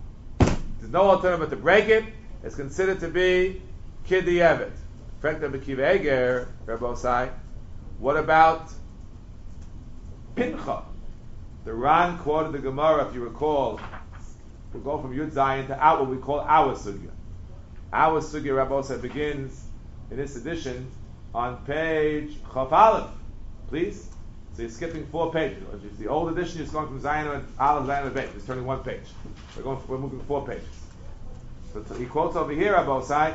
there's no alternative but to break it, it's considered to be Kidiyevit. Frekta B'kiv Eger, Rabbosai. What about Pincha? The Ran quoted the Gemara, if you recall. We'll go from Yud Zayin to out what we call our Sugya. Our Sugya, Rabbosai, begins in this edition on page Chaf Aleph. Please. So you're skipping 4 pages. If it's the old edition, you're going from Zayin and Aleph, Zayin and Beit. It's turning 1 page. We're moving 4 pages. So he quotes over here, Rabbosai.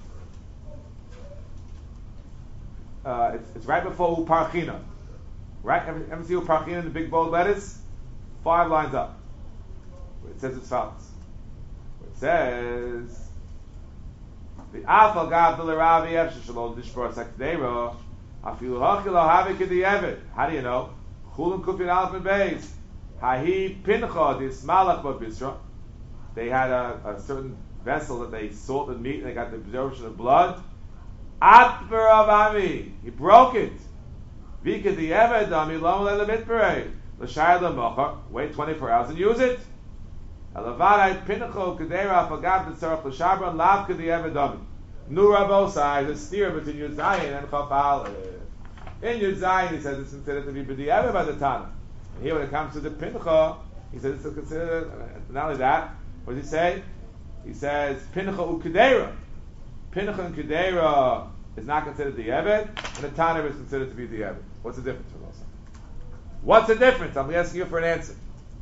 It's right before Uparchina. Right? Ever see Uparchina in the big bold letters? 5 lines up. Where it says as follows. Where it says, the Afal Gav Vilaravi Efshe Shalom Dishbor Sakdeiro Afilu Hachilo Havik K'Di'evet. How do you know? Chulun Kufin Alf and Beis. Hahi Pincha Dis Malach B'Bisra. They had a certain vessel that they salted meat and they got the absorption of blood. Atber Avami. He broke it. Vika Di'evet Dami Lom Lele Mitberei. L'Shayla Mocha. Wait 24 hours and use it. Alavadai Pincho Kedera Fagav Tzarach L'Shabra Lav K'Di'evet Dami. Nu Rabbosai, the steer between Yud Zayin and Chaf Aleph. In Yud Zayin, he says it's considered to be B'Di'evet by the Tana. And here when it comes to the Pincha, he says it's considered, not only that, what does he say? He says Pincha U'Kedera. Pincha and Kedera is not considered Di'evet, and the Tana is considered to be Di'evet. What's the difference, Rabbosai? What's the difference? I'm asking you for an answer.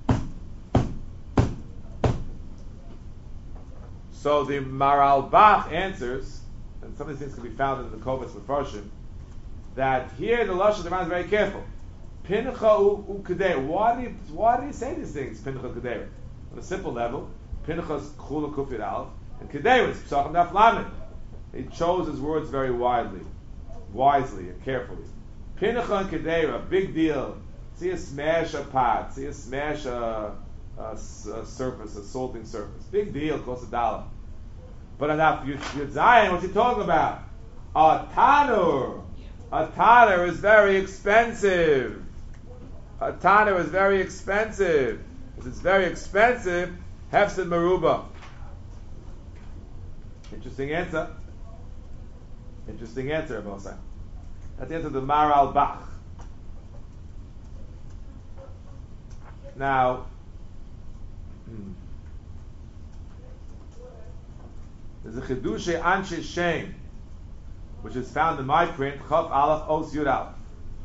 So the Maral Bach answers, and some of these things can be found in the Kovas Mefarshim, that here the Lashon of the Ran is very careful. Pincha u'kedera. Why do you say these things? Pincha u'kedera. On a simple level, Pincha is chula kufir alf, and kedera is psachim daf lamed. He chose his words very wisely and carefully. Pincha and kedera, big deal. See a smash a pot, see a smash a surface, a salting surface. Big deal, costs $1. But enough, Yud Zayin, what's he talking about? A tanur. A tanur is very expensive. A tanur is very expensive. If it's very expensive, hefsid maruba. Interesting answer, Rabbosai. That's the answer to the Maral Bach. Now, there's a Chidushe Anshe Shem, which is found in my print, Chaf Aleph Os Yud Aleph.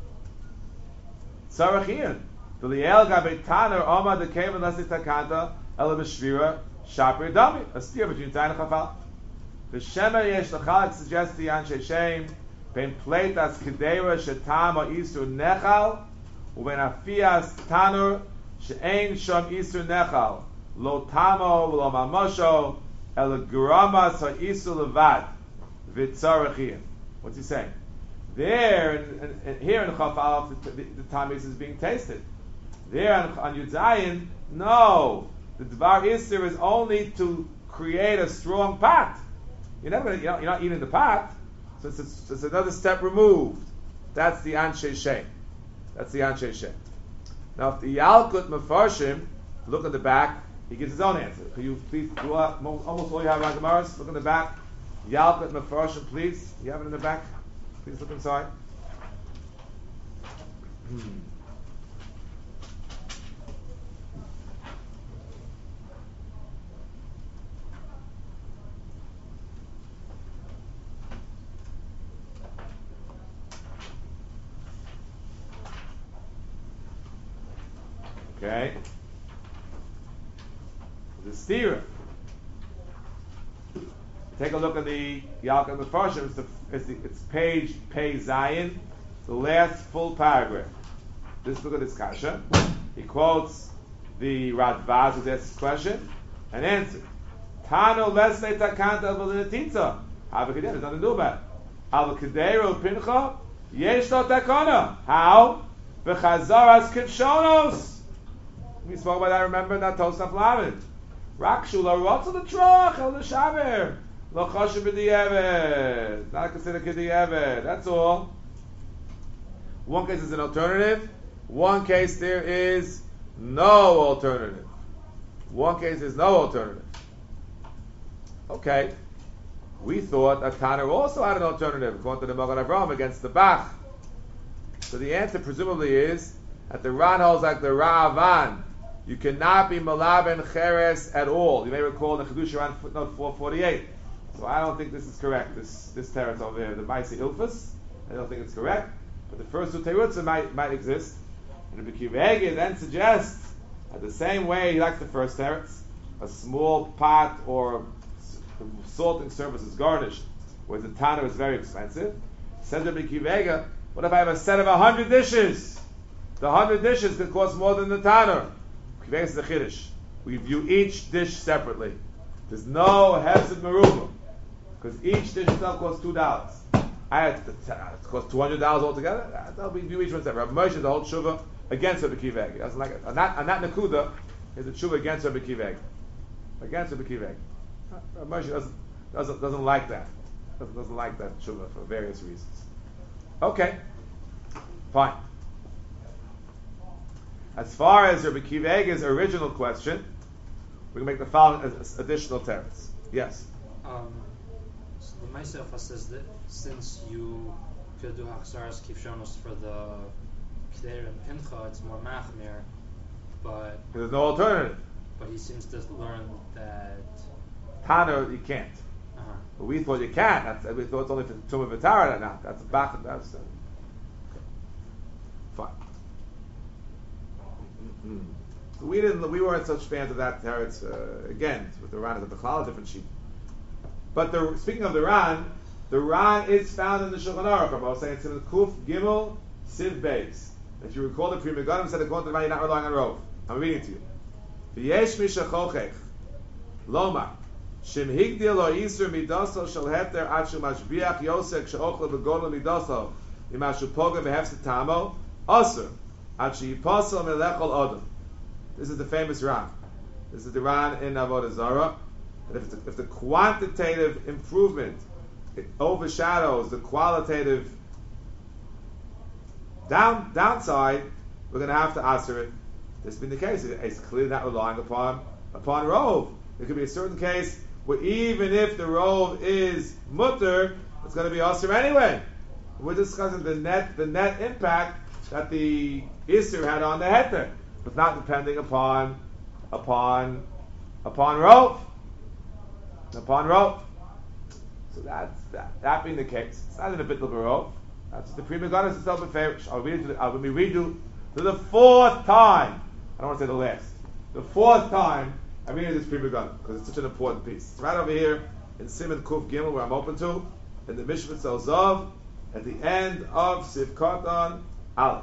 Tzarachian, V'liel Gabei Taner Oma Dekev Lesi Takanta Ela B'Shvira Shapir Dami. A steer between Zayin and Chaf Aleph. V'Shemer Yesh L'Chalak suggests the Anshe Shem Ben Pleitas Kedera Shetam O Isur Nechal Uben Afias Tanur She'ein Shom Isur Nechal Lo Tamo Lo Mamosho El Guramas HaIsur Levad V'Tzarachim. What's he saying? There, and here in Chaf Aleph, the tamis is being tasted. There on Yud Zayin, no. The Dvar Isur is only to create a strong pot. You're not eating the pot, so it's another step removed. That's the Anshe Shem. Now, if the Yalkut Mefarshim, look at the back, he gives his own answer. Could you please do almost all you have on Gemaras? Look in the back. Yalkut Mefarshim, please. You have it in the back? Please look inside. Okay. The stira. Take a look at the Yalkut Mefarshim. It's page Pei Zayin, the last full paragraph. Just look at this kasha. He quotes the Radbaz who asks this question and answers. Tano lesne takanta v'linatitza. Havakadeh, there's nothing to do about it. Avakadero pincha yesh lo takana. How? V'chazaras kivshonos. We spoke about that, remember, that Tosaf Lamed. Rakshu lo rotza l'troch el l'shaber. Lo choshev b'di'eved. Not considered k'di'eved. That's all. One case is an alternative. One case there is no alternative. Okay, we thought that Tanner also had an alternative, according to the Magen Avraham, against the Bach. So the answer presumably is that the Ran holds like the Ra'avan. You cannot be Malaben Cheres at all. You may recall the Chedush Ran footnote 448. So I don't think this is correct. This teretz over here, the Maisi Ilfus, I don't think it's correct. But the first two terutzim might exist. And the Kiva Eger then suggests that the same way he likes the first teretz, a small pot or salting service is garnished, where the tanner is very expensive. Says the Kiva Eger, what if I have a set of 100 dishes? The 100 dishes could cost more than the tanner. Kiva Eger is the Chiddush. We view each dish separately. There's no hefzid merubah, because each dish itself costs $2. It costs $200 altogether. That'll be view each one separate. Rav Moshe the whole tshuva against Rabbi Kiva Eger. Doesn't like it. On that nakuda is a tshuva against Rabbi Kiva Eger. Against Rabbi Kiva Eger. Rav Moshe doesn't like that. Doesn't like that tshuva for various reasons. Okay, fine. As far as Rabbi Kiva Eger's original question, we can make the following additional terms. Yes. So the Ma'aseh says that since you could do Hachzaras Kivshonos for the K'der and Pincha, it's more Machmir, but There's no alternative. But he seems to learn that Tanner, you can't. But we thought you can. We thought it's only for Tumah V'Tara. Not that's Bach. That's fine. So we weren't such fans of that teretz. Again, with the Ran, it's a Bechlal, different sheet. But speaking of the Ran is found in the Shulchan Aruch. I was saying it's in the Kuf Gimel Siv Beis. If you recall, the Pri Megadim said according to the Ran, you're not relying on Rov. I'm reading to you. V'yesh mishachochech lomar shem higdil lo yisur midaso shel heter adshu mashbiach yosek sheochel begodel midaso imashu pogam behefset tamo asur adshu yipasel melechol odom. This is the famous Ran. This is the Ran in Avodah Zarah. And if the quantitative improvement it overshadows the qualitative downside, we're going to have to answer it. This has been the case. It's clearly not relying upon Rov. There could be a certain case where even if the Rov is mutter, it's going to be asur anyway. We're discussing the net impact that the Isser had on the heter. It's not depending upon Rov. Upon Rov. So that's that being the case. It's not in a bittul Rov. That's the Pri Megadim itself in favor. I'll redo to the fourth time. I don't want to say the last. The fourth time I'm reading this Pri Megadim because it's such an important piece. It's right over here in Siman Kuf Gimel where I'm open to, in the Mishpat Zav at the end of Siv Katan Aleph.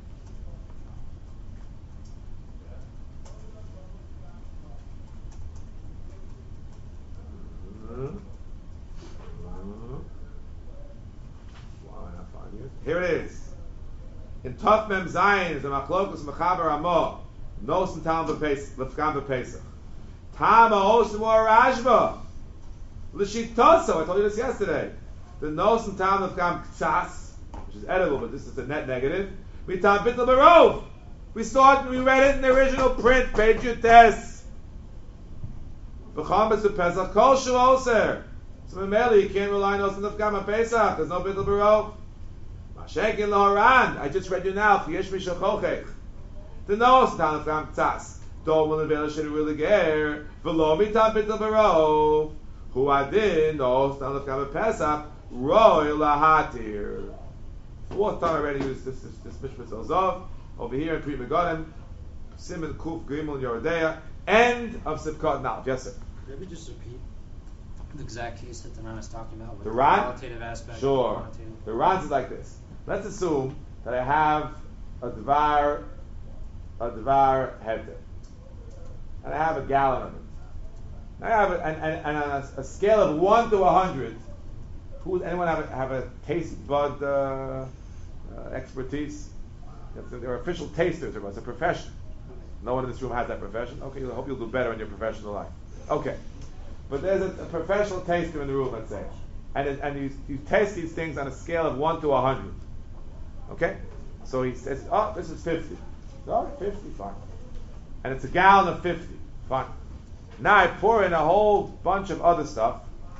Here it is. In Tov Mem Zayin, the Machlokus Mechaber Amo, Nosen Tam Lefkam B'Pesach. Tama Osim or Rajba. L'shitoso, I told you this yesterday. The Nosen Tam Lefkam Ktsas, which is edible, but this is the net negative. We Tam Bittel Barov. We saw it and we read it in the original print, page Yutes. B'cham B'Su Pesach Kol Shu Oser. So Mameli, you can't rely on Nosen Lefkam B'Pesach. There's no Bittel Barov. Shekin Loharan, I just read you now. Chiesh Mishachochech. The Nos Tan Fram Tzas. Don't want to be able to really get. V'lo mitam bittul barov. Hu adin Nos Tan Fram Pesach. Roy lahatir. Fourth time I already used this Mishpat Zov over here in Pri Megadim. Siman Kuf Gimel Yoredeya. End of Sivkot now. Yes, sir. Could we just repeat the exact case that the Ran is talking about with the qualitative aspect? Sure. The Ran is like this. Let's assume that I have a dvar heter, and I have a gallon of it. And I have and on a scale of 1 to 100. Anyone have a taste bud expertise? There are official tasters. It's a profession. No one in this room has that profession. Okay, I hope you'll do better in your professional life. Okay, but there's a professional taster in the room, let's say, and you taste these things on a scale of 1 to 100. Okay? So he says, oh, this is 50. Oh, 50, fine. And it's a gallon of 50. Fine. Now I pour in a whole bunch of other stuff,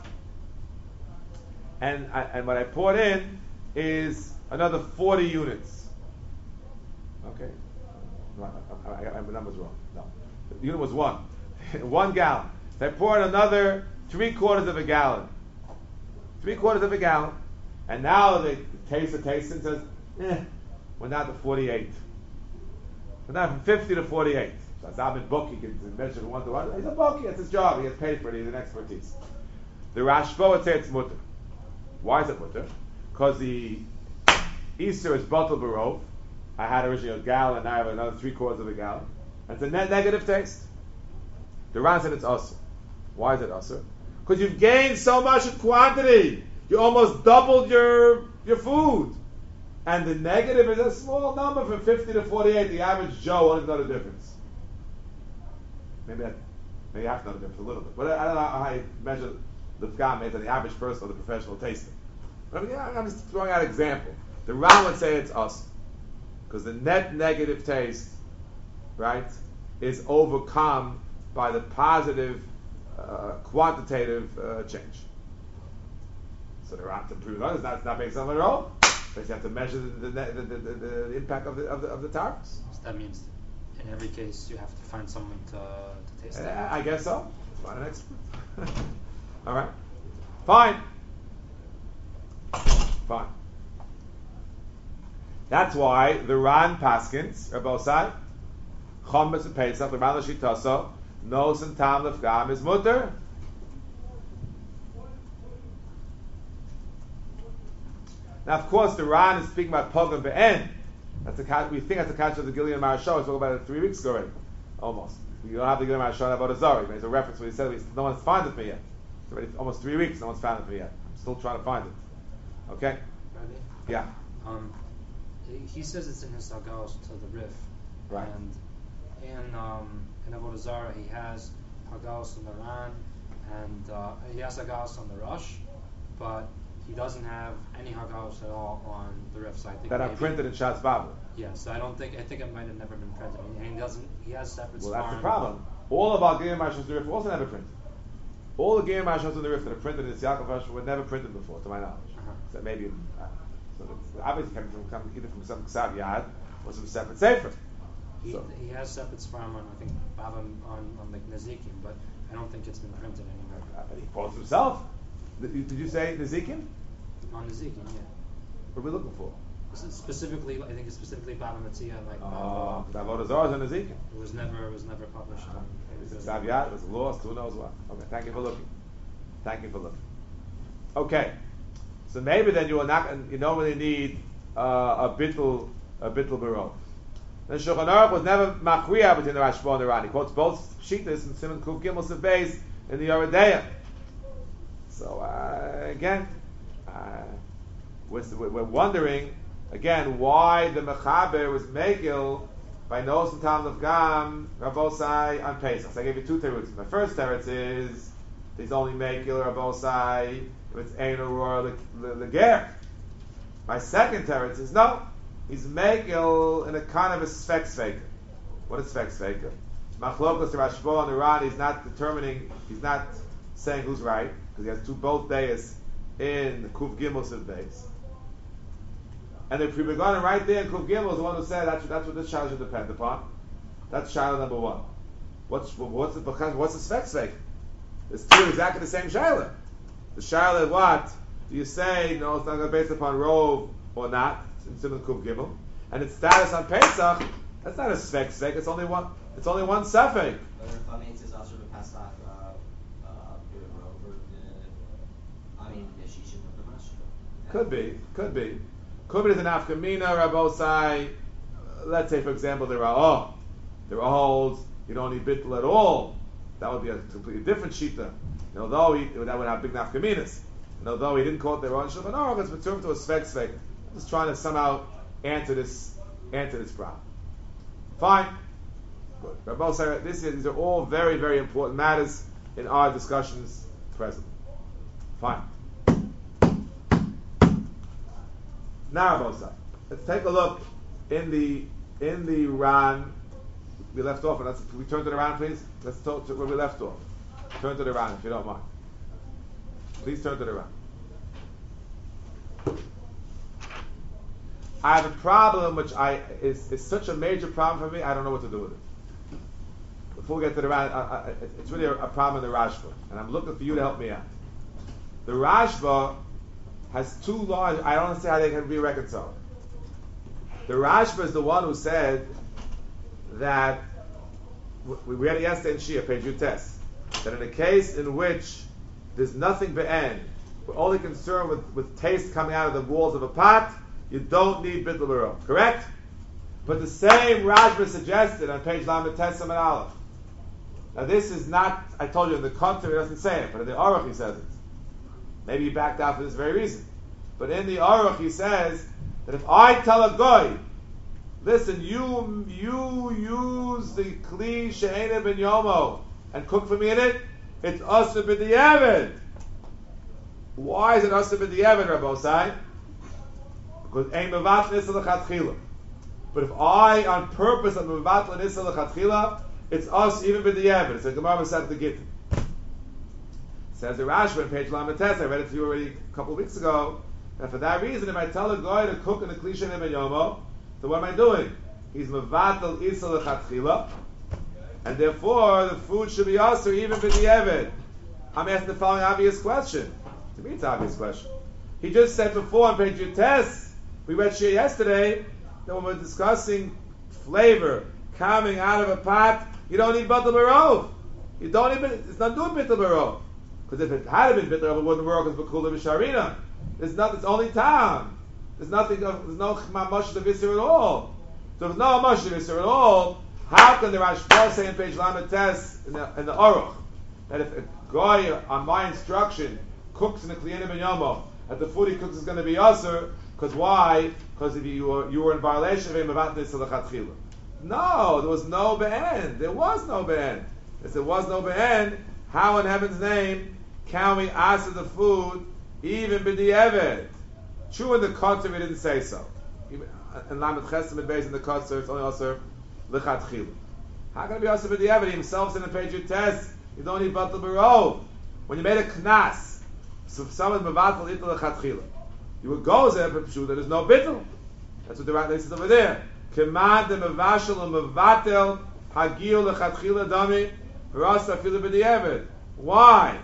and what I poured in is another 40 units. Okay, I got my numbers wrong. No, the unit was 1, 1 gallon. So I poured another 3/4 of a gallon, 3/4 of a gallon, and now the taste and says, we're now to 48. We're now from 50 to 48. So Azam book, he can measure from 1 to 1. He's a bookie, it's his job. He gets paid for it. He's an expertise. The Rashba would say it's mutter. Why is it mutter? Because the Easter is bottle barov. I had originally a gallon, and now I have another 3/4 of a gallon. It's a net negative taste. The Ran said it's usr. Why is it usr? Because you've gained so much in quantity. You almost doubled your food. And the negative is a small number from 50 to 48. The average Joe won't know the difference. Maybe you have to know the difference a little bit. But I don't know how you measure the pgam on the average person or the professional taster. But I'm just throwing out an example. The Ran would say it's us. Because the net negative taste, right, is overcome by the positive quantitative change. So the Ran to prove it's not based on it at all. But you have to measure the impact of the tariffs. So that means in every case you have to find someone to taste it. I guess so. Find an expert. All right. Fine. That's why the Ran Paskins, Rabosai, Chometz and Pesach, the Ran L'Shitaso, Nos and Tam Lefgam is mutter. Now, of course, the Ran is speaking about Pogam Be'en. We think that's the catch of the Gilead Marashah. We spoke about it 3 weeks ago already. Almost. You don't have the Gilead Marashah about Azari. There's a reference where he said no one's found it for me yet. It's already almost 3 weeks, no one's found it for me yet. I'm still trying to find it. Okay? Ready? Yeah. He says it's in his Haggaos to the Rif. Right. And in Avodah Zarah he has Haggaos on the Ran, and he has Haggaos on the Rosh, but he doesn't have any Haggaos at all on the Rif. So I think that are printed in Shatz Babel. Yes, I think it might have never been printed. And he has separate. Well, that's the problem. All of our Gilead Marashahs on the Rif also never printed. All the Gilead Marashahs on the Rif that are printed in Yaakov Rosh were never printed before, to my knowledge. So maybe. So it's obviously coming either from some Ksav Yad or some separate Sefer. He has separate Sfarim on, I think, Bava on the Nezikim, but I don't think it's been printed anywhere. But he quotes himself. Did you say Nezikim? On Nezikim, yeah. What are we looking for? Specifically, I think it's specifically Bava Metzia, like Bava. Avodah Zarah is on Nezikim. It was never published. Ksav Yad was lost. Who knows what? Okay, thank you for looking. Okay. So maybe then you don't really need a bittul barov. Then Shulchan Aruch was never machriya between the Rashba and the Ran. He quotes both Shitas and Simon Kuf Gimel Sebeis in the Yoreh De'ah. So again, we're wondering again why the Mechaber was Megil by Nos and Tam Lefgam Rabosai on Pesach. So I gave you 2 terutzim. My first teretz is he's only Megil Rabosai if it's Ein Aurora Leger. My second teretz is no, he's Megil in a kind of a Sfek Sveker. What is Sfek Sveker? Machlokos the Rashba and the Ran, he's not saying who's right, because he has both days in Kuf Gimel Siv Beis. And the Pri Megadim right there in Kuf Gimel is the one who said that's what this child should depend upon. That's child number 1. What's the Sfek Sveker? It's 2 exactly the same Shaila. The Shaila, what? Do you say, no, it's not going to be based upon Rov or not, in Simon Kuf Gimel, and its status on Pesach, that's not a Svek Svek, it's only one Sefek. Whether Chametz is also the Pesach, Could be. Could be as an Afkamina, Rabbosai, let's say, for example, there are holes, you don't need bittul at all. That would be a completely different shita. And although that would have big nafkaminas. And although he didn't call it their own Shulchan Aruch, it's returned to a Svek Svek. I'm just trying to somehow answer this problem. Fine. Good. Rabbosai, these are all very, very important matters in our discussions present. Fine. Now, Rabbosai, let's take a look in the Ran we left off, and can we turn it around, please? Let's talk to where we left off. Turn it around if you don't mind. Please turn it around. I have a problem which is such a major problem for me, I don't know what to do with it. Before we get to the Rashba, it's really a problem in the Rashba, and I'm looking for you to help me out. The Rashba has two laws, I don't see how they can be reconciled. The Rashba is the one who said that, we read it yesterday in Shia, page Yutes, that in a case in which there's nothing be'en, we're only concerned with taste coming out of the walls of a pot, you don't need bittul barov, correct? But the same Rashba suggested on page Lamed Tesam and Aleph. Now this is not, I told you in the commentary it doesn't say it, but in the Aruch he says it. Maybe he backed out for this very reason. But in the Aruch he says that if I tell a goy, listen, you use the kli she'ena ben yomo and cook for me in it, it's asur b'di'evid. Why is it asur b'di'evid, Rabbosai? Because ein mevat nisa l'chatchila. But if I, on purpose, am mevat nisa l'chatchila, it's us even b'di'evid. It's a Gemara Masechet the Gittin. Says the Rashba on page Lamed Tes, I read it to you already a couple of weeks ago, and for that reason, if I tell a guy to cook in the kli she'ena ben yomo, so what am I doing? He's mevatel isa l'chatchila, and therefore the food should be asur even b'di'evid. I'm asking the following obvious question. To me, it's an obvious question. He just said before on page Yutes, we read Shia yesterday, that when we're discussing flavor coming out of a pot, you don't need bittul barov. You don't need it's not doing bittul barov. Because if it had been bittul barov, it wouldn't work as b'kula b'sharina. There's nothing. It's only time. There's nothing. There's no mamash of Isser at all. So if there's no mamash of Isser at all, how can the Rashba say in page Lamed Tes in the Aruch that if a guy on my instruction cooks in the Kliyana Ben Yomo, that the food he cooks is going to be asur? Because why? Because if you were in violation of him about this l'chatchila. No, there was no be'en. There was no be'en. If there was no be'en, how in heaven's name can we asur the food even b'di'evid? True in the Kotzer, we didn't say so. In Lamed Chesed based in the Kotzer, it's only asur l'chatchila. How can it be asur b'di'evid? He himself said in the page Yutes, you don't need bittul barov. When you made a knas, so if someone's mevatel it'l l'chatchila, you would go there, but sure there's no bittul. That's what the right says over there. Kemad the mevashel mevatel hagil l'chatchila dami rasa afilu b'di'evid. Why?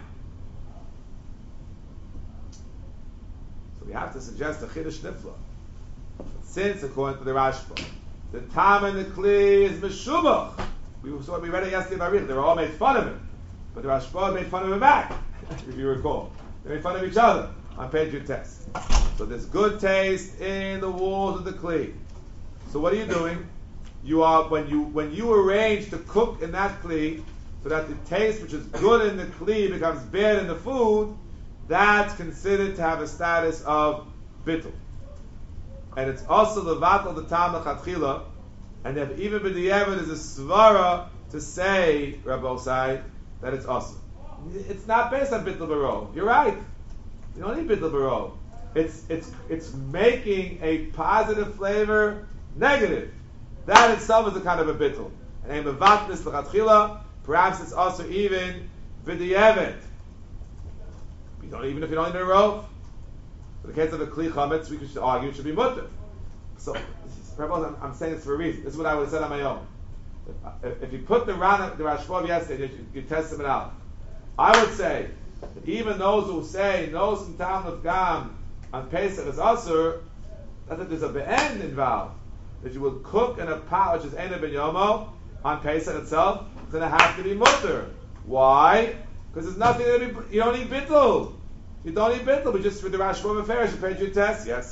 So we have to suggest a chiddush nifla. Since according to the Rashba, the tam and the kli is meshubach. We read it yesterday by Rich. They were all made fun of it, but the Rashba made fun of him back. If you recall, they made fun of each other on page Yutes. So there's good taste in the walls of the kli. So what are you doing? You are when you arrange to cook in that kli so that the taste which is good in the kli becomes bad in the food. That's considered to have a status of bittul, and it's also levatel the tam l'chatchila. And if even b'di'evid is a svara to say, Rabbosai, that it's awesome. It's not based on bittul barov. You're right. You don't need bittul barov. It's making a positive flavor negative. That itself is a kind of a bittul. And a mevatnis l'chatchila, perhaps it's also even b'di'evid. Even if you don't need a rov. In the case of a kli chametz, we could argue it should be mutter. So, I'm saying this for a reason. This is what I would have said on my own. If you put the Rashba yesterday, you test them out. I would say that even those who say nose and town of Gam on Pesach is asur, that there's a be'en involved. That you will cook in a pot which is Eina Ben Yomo on Pesach itself, it's going to have to be mutter. Why? Because there's nothing that you don't need bittul. You don't need bittul, but just for the Rashba affairs, you paid your test, yes?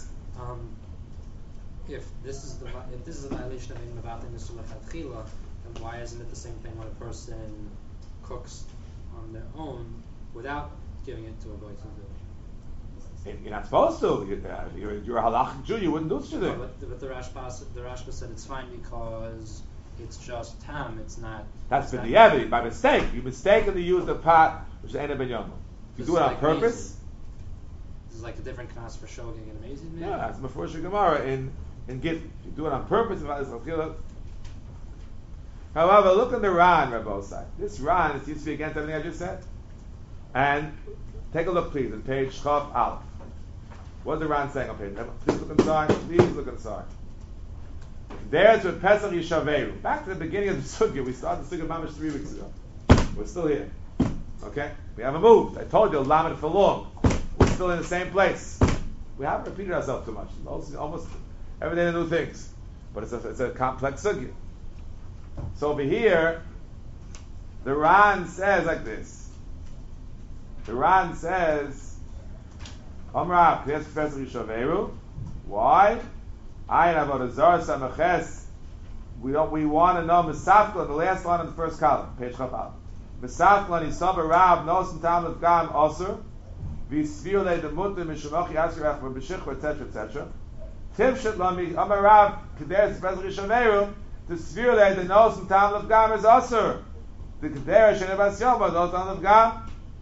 If this is a violation of mevatel nisa l'chatchila, then why isn't it the same thing when a person cooks on their own without giving it to a goy to do? You're not supposed to. You're a halachic Jew. You wouldn't do such a thing. But the Rashba said it's fine because it's just tam. It's not. That's for the Yevi by mistake. You mistakenly used a pot which is Eina Ben Yomo. You do it on purpose. This is like a different knas for shogeg and amazing. Maybe? Yeah, that's Mefurish Gemara in Gittin. If you do it on purpose, However, look at the Ran, Rabbi Osai. This Ran is used to be against everything I just said. And take a look, please, on page Chav Aleph. What's the Ran saying on page? Please look inside. Please look inside. There's with Pesach Yishaveru. Back to the beginning of the Sugya. We started the Sugya Mamash 3 weeks ago. We're still here. Okay? We haven't moved. I told you, Lamed for long. We're still in the same place. We haven't repeated ourselves too much. Almost every day new things. But it's a complex Sugya. So over here, the Ran says like this. The Ran says, Amra, Knes Pesach Yishaveru. Why? Ayin Avodah Zarah Samaches. We want to know Mesafklan, the last line in the first column, page Chafal. Mesafklan Yisaba Rab Nosim Tam of Gam Osir V'Svir Le Demutim Mishumachi Asirach V'Beshich etc. Tivshet Lami Amar Rab Kederes Pesach Yishaveru. The Svir Le the Nosim Tam of Gam is Osir. The Kederes Shenevas Yoma Nosim Tam of Gam.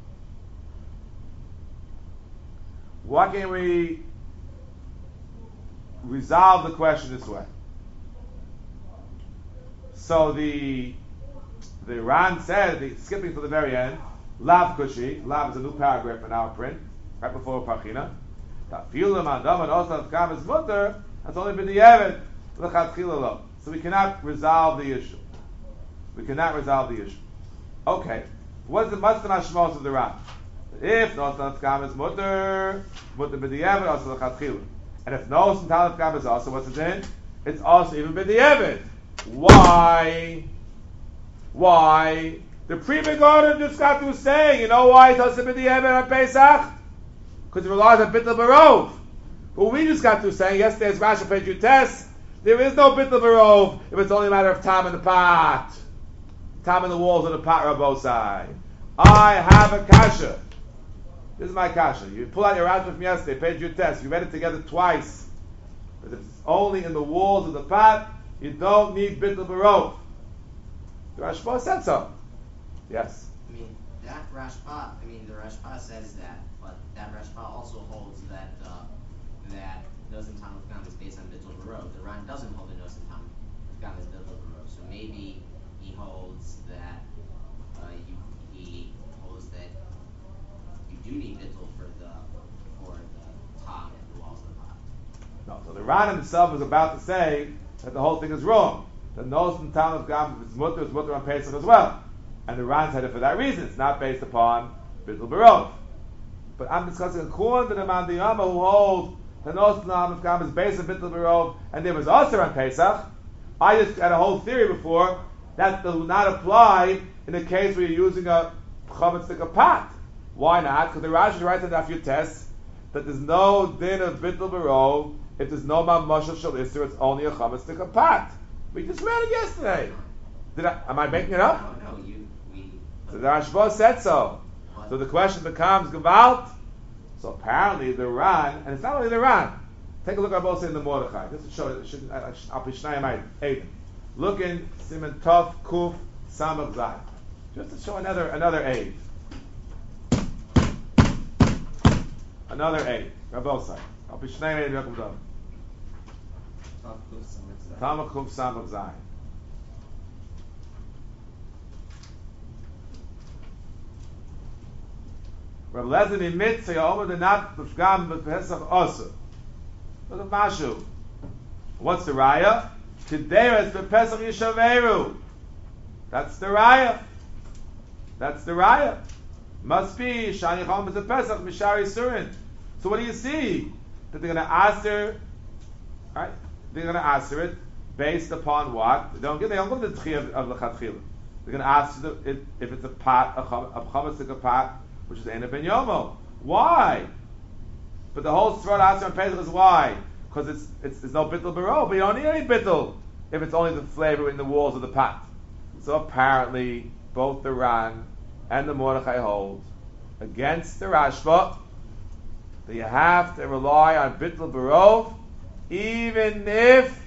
Why can't we resolve the question this way? So the Ran said, skipping to the very end, Lav Kushi, Lav is a new paragraph in our print, right before Pachina. Tafilim Adam and Osaf Kam is mutter, that's only been the Evid, L'chatchila. So we cannot resolve the issue. Okay, what's the mashmos of the Ran? If Osaf Kam is mutter been the Evid, also L'chatchila. And if no Talif Gam is also, what's it in? It's also even b'di'evid. Why? The Pri Megadim just got through saying, you know why it's also b'di'evid on Pesach? Because it relies on Bittul Barov. But we just got through saying, yesterday's Rashi page Yutes, there is no Bittul Barov if it's only a matter of time in the pot. Time in the walls of the pot, Rabbosai. I have a kasha. This is my kasha. You pull out your Rashi from yesterday, page your test. You read it together twice. But if it's only in the walls of the pot, you don't need Bittul Barov. The Rashba said so. Yes. I mean, the Rashba says that, but that Rashba also holds that that Nosim Tam of Gam is based on Bittul Barov. The Ran doesn't hold that Nosim Tam of Gam is Bittul Barov. So maybe he holds that he holds that you do need bittul for the top and the walls of the pot. No, so the Ran himself was about to say that the whole thing is wrong. The Nosim Tam of Gam is mutter on Pesach as well. And the Ran said it for that reason. It's not based upon Bittul Barov. But I'm discussing according to the Mandiyama who holds the Nosim Tam of Gam is based on Bittul Barov and there was also on Pesach. I just had a whole theory before that does not apply in the case where you're using a chametz stick pot. Why not? Because the Rashi writes in Daf Yutes that there's no din of Bittul Barov if there's no ma'mashal shel isser, it's only a chametz stick pot. We just read it yesterday. Am I making it up? No, So the Rashba said so. What? So the question becomes Gevalt. So apparently the Ran, and it's not only the Ran. Take a look at both in the Mordechai. Just to show it. Look in Siman Tov Kuf Samach Zayin. Just to show another aid. Another aid. Rabosai. Al Pishnai Aid Yakum Dov. Tov Kuf Samach Zayin. Rabbi Lezer in Mitzvah, Omer the Nat B'Fgam B'Pesach Osir. Look at Mashu. What's the Raya? Kederes B'Pesach Yishaveru. That's the Raya. Must be Shani Chom B'Pesach Mishari Surin. So what do you see? That they're going to answer, right? They're going to answer it based upon what? They don't go to the Tchi of the Chatchila. They're going to ask if it's a pot, a chametz pot, which is Eina Ben Yomo. Why? But the whole Sfar Asher and Pesach is why? Because it's no bittul barov, but you don't need any bittul if it's only the flavor in the walls of the pot. So apparently, both the Ran and the Mordechai hold against the Rashba that you have to rely on bittul barov, even if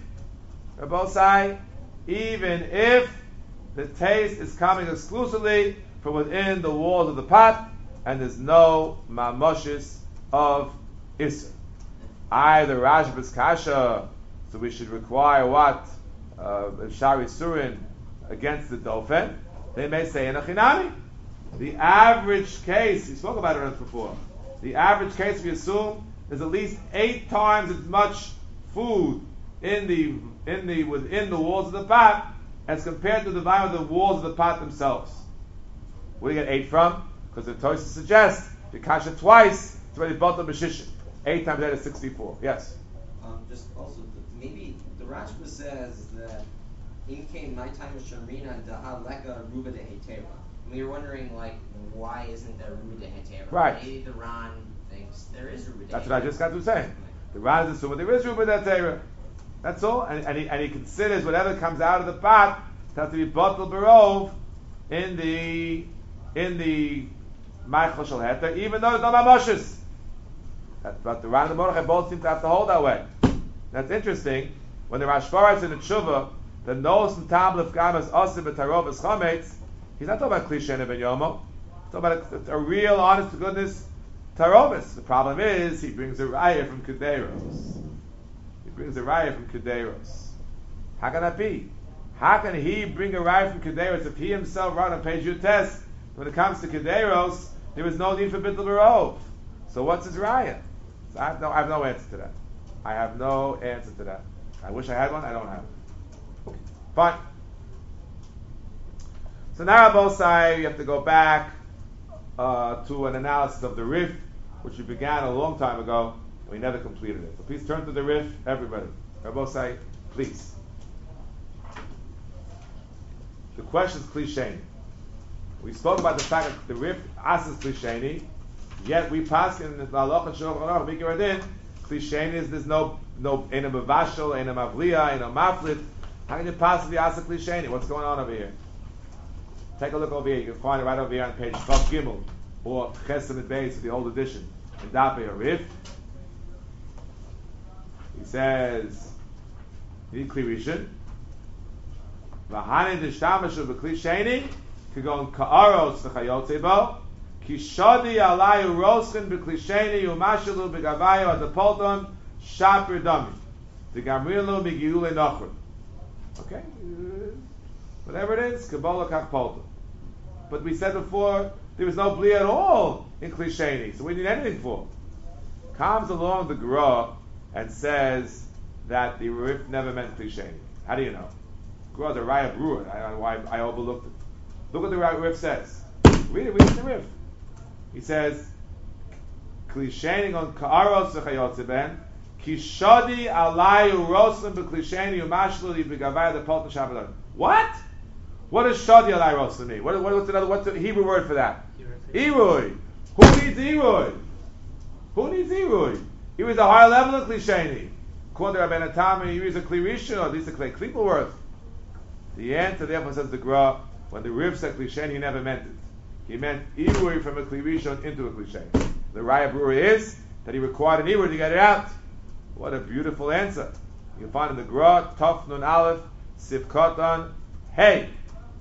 the taste is coming exclusively from within the walls of the pot, and there's no mamoshis of Isser. Either Rashba's kasha, so we should require what? Shari Surin, against the Dofen, they may say in a Chinami. The average case, we spoke about it once before, the average case we assume is at least 8 times as much food within the walls of the pot as compared to the volume of the walls of the pot themselves. Where do you get 8 from? Because the Torah suggests if you kasha twice, it's already built up b'shishim. 8 times 8 is 64. Yes? Just also, maybe the Rashba says that in came nighttime of Shamrina da leka ruba de hetera. We were wondering, like, why isn't there ruba de hetera? Right. Maybe the Ran thinks there is ruba de hetera. That's what I just got to say. The Ran is assuming there is ruba de hetera. That's all. And he considers whatever comes out of the pot has to be bottled barov in the Maichel Shel Heter, even though there's no Mamoshes. But the Ran and the Mordechai both seem to have to hold that way. That's interesting. When the Rashba writes in the Tshuva, the Nos and Tablet Gamas Asim B'Tarov is Chametz, he's not talking about Klishena Ben Yomo. He's talking about a real, honest to goodness Tarovis. The problem is, he brings a Raya from Kederos. How can that be? How can he bring a Raya from Kederos if he himself wrote on page Yutes, when it comes to Kederos, there was no need for Bittul Barov. So what's his Raya? So I have no answer to that. I wish I had one, I don't have it. Okay. Fine. So now both sides, you have to go back to an analysis of the Rif, which we began a long time ago, and we never completed it. So please turn to the Rif, everybody. Both sides, please. The question is Klisheni. We spoke about the fact that the Rif asks Klisheni, yet we pass in the Halacha and Shulchan Aruch, Mikra Din, Klisheni is there's no Eina Mavashal, Eina Mavliya, Eina Maflit. How can you possibly ask a Klisheni? What's going on over here? Take a look over here. You can find it right over here on page Chav Gimel or Chesed Beis, the old edition, in Dafei Arif. He says, Nikli Rishon, V'hanin d'shtamashu b'kli sheni, k'gon ka'aros v'chayotze bo, ki shodi alayu roschen b'kli sheni, u'mashilu b'gavayu adapolton, shapir dami, v'gamrilu migiyule nochur. Okay? Whatever it is, Kabbalah kach polton. But we said before, there was no bli at all in Kli Sheni, so we need anything for. Comes along the Gra and says that the Rif never meant Kli Sheni. How do you know? Gra, the Raya Brewer, I overlooked it. Look what the Rif says. Read the Rif. He says, Kli Sheni on Ka'aros v'chayotze ben, ki shodi alayu roslim b'Kli Sheni u'mashlu li b'gavaya the polton shabbaton. What? What does Shadi Alai Roslim mean? What's the Hebrew word for that? Irui. Who needs Irui? He was a higher level of Klisheni. According to Rabbeinu Tam, he was a Klirisha, or at least a Klippelworth. The answer therefore says the Gra, when the Riv said Klisheni, he never meant it. He meant Irui from a Klirisha into a Klisheni. The Raya Brewery is that he required an Irui to get it out. What a beautiful answer. You can find in the Gra, Tov Nun Aleph, Sif Kotan, Hey.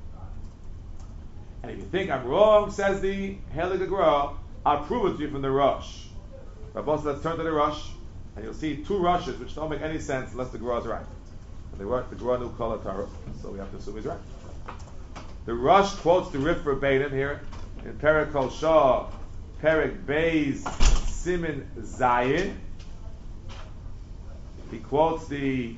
And if you think I'm wrong, says the Heilige Gra, I'll prove it to you from the Rosh. Rabbi, let's turn to the Rosh, and you'll see 2 Roshes which don't make any sense unless the Gra is right. And the Gra knew Kol HaTorah, so we have to assume he's right. The Rosh quotes the Rif verbatim here in Perek Kol Shah, Perek Beis Simin Zayin. He quotes the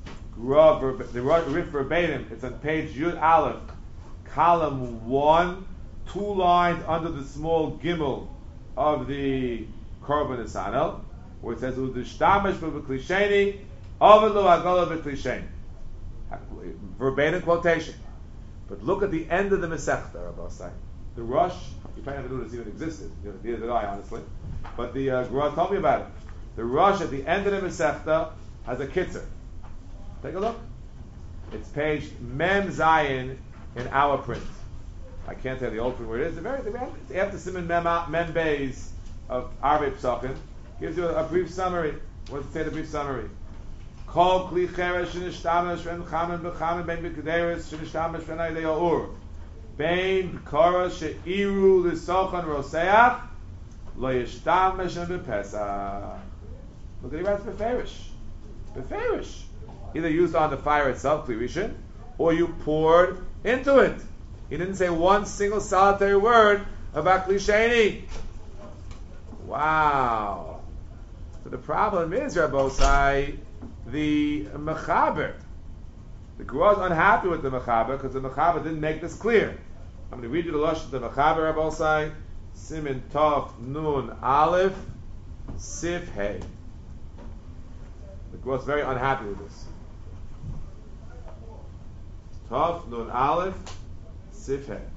Rif verbatim. It's on page Yud Aleph, column 1, 2 lines under the small gimel of the Korban Esanel, where it says Udishtamish b'klisheni, Avelu Agola b'klisheni. Verbatim quotation. But look at the end of the Masechta, Rabbi Say. The Rosh, you probably never knew this even existed. Neither did I, honestly. But the Gra told me about it. The Rosh at the end of the Masechta has a kitzer. Take a look. It's page Mem Zayin in our print. I can't tell the old print where it is. It's after Simon Mem Beis of Arvei Psachim. Gives you a brief summary. What does it say, the brief summary? Kol kli cheresh shenishtamesh ben chamen b'chamen ben b'kederes shenishtamesh ben ayidei ha'ur ben b'kara she'iru l'sochan roseach lo yishtamesh ben b'pesach. Look at he writes beferish. Either used on the fire itself, klirishin, or you poured into it. He didn't say one single solitary word about Kli Sheni. Wow. So the problem is, Rabbosai, the Mechaber. The Gra is unhappy with the Mechaber because the Mechaber didn't make this clear. I'm going to read you the Lashon of the Mechaber, Rabbosai. Simin Tov Nun Aleph Sif Hey. The Gra is very unhappy with this. Tov Nun Aleph Sif Hey.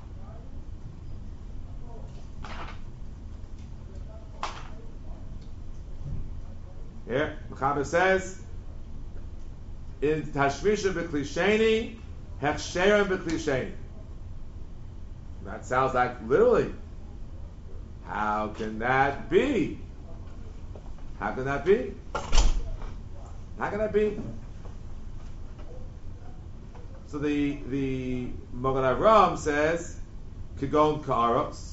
Here, Mechaber says, in Tashmisha B'Kli Sheni, Hechsherim B'Kli Sheni. That sounds like literally. How can that be? How can that be? How can that be? So the Mogen Avram says, Kigon Ka'aros.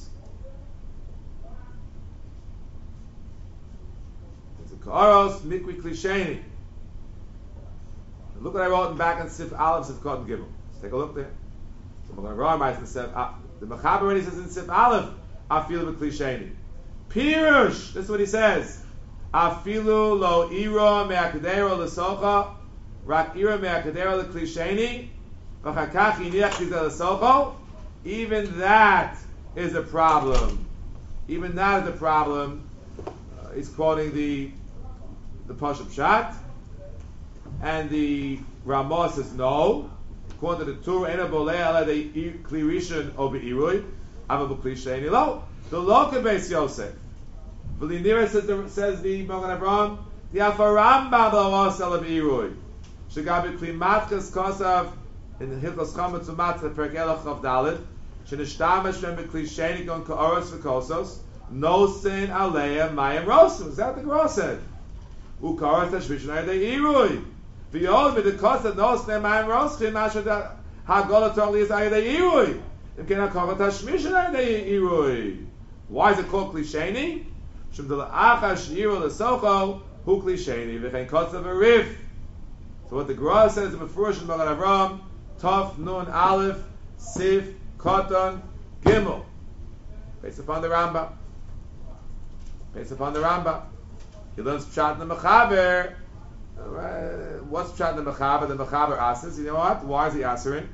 Ka'aros Mikri Kli Sheni. Look what I wrote back in Sif Aleph, Sif Kot and Gimel. Let's take a look there. So Mogen Avram writes in Sif, the Mechaber already says in Sif Aleph, Afilu B'Kli Sheni. Pirush, this is what he says. Afilu lo ira me'akadero l'socha, rak ira me'akadero l'Kli Sheni, v'chakach iniach kizah l'socha. Even that is a problem. Even that is a problem. He's quoting the Pashup Shat, and the Ramah says no. According to the Tur, ena bolei ala de Kli Rishon o be'irui, ava b'Kli Sheni lo. The Loka Beis Yosef. V'linira says the Mogen Avram, the Afaram Ba'Ba'was ala be'irui. Shegabi Kli Matkas Kosav in the Hilchos Chametz U'Matz the Perek Elach of Dalet. Shenishtamesh ben b'Kli Sheni gon Ka'oros v'Kosos. No sin aleya mayim rosu. Is that the Gra said? Ukaras tashvishin ayadei irui. V'yod v'dekosa no sin mayim rosu. Masha ha'gola totally is ayadei irui. Im ken ha'karas tashvishin ayadei irui. Why is it called Kli Sheni? Shum de la'acha sh'iru l'socho hu Kli Sheni v'chein kotzav v'rif. So what the Gra says in Mefurish in Mogen Avram, Tov Nun Aleph Sif Koton Gimel, based upon the Rambam. Based upon the Rambam. He learns Pshat in the Mechaber. What's Pshat in the Mechaber? The Mechaber asks, you know what? Why is he answering?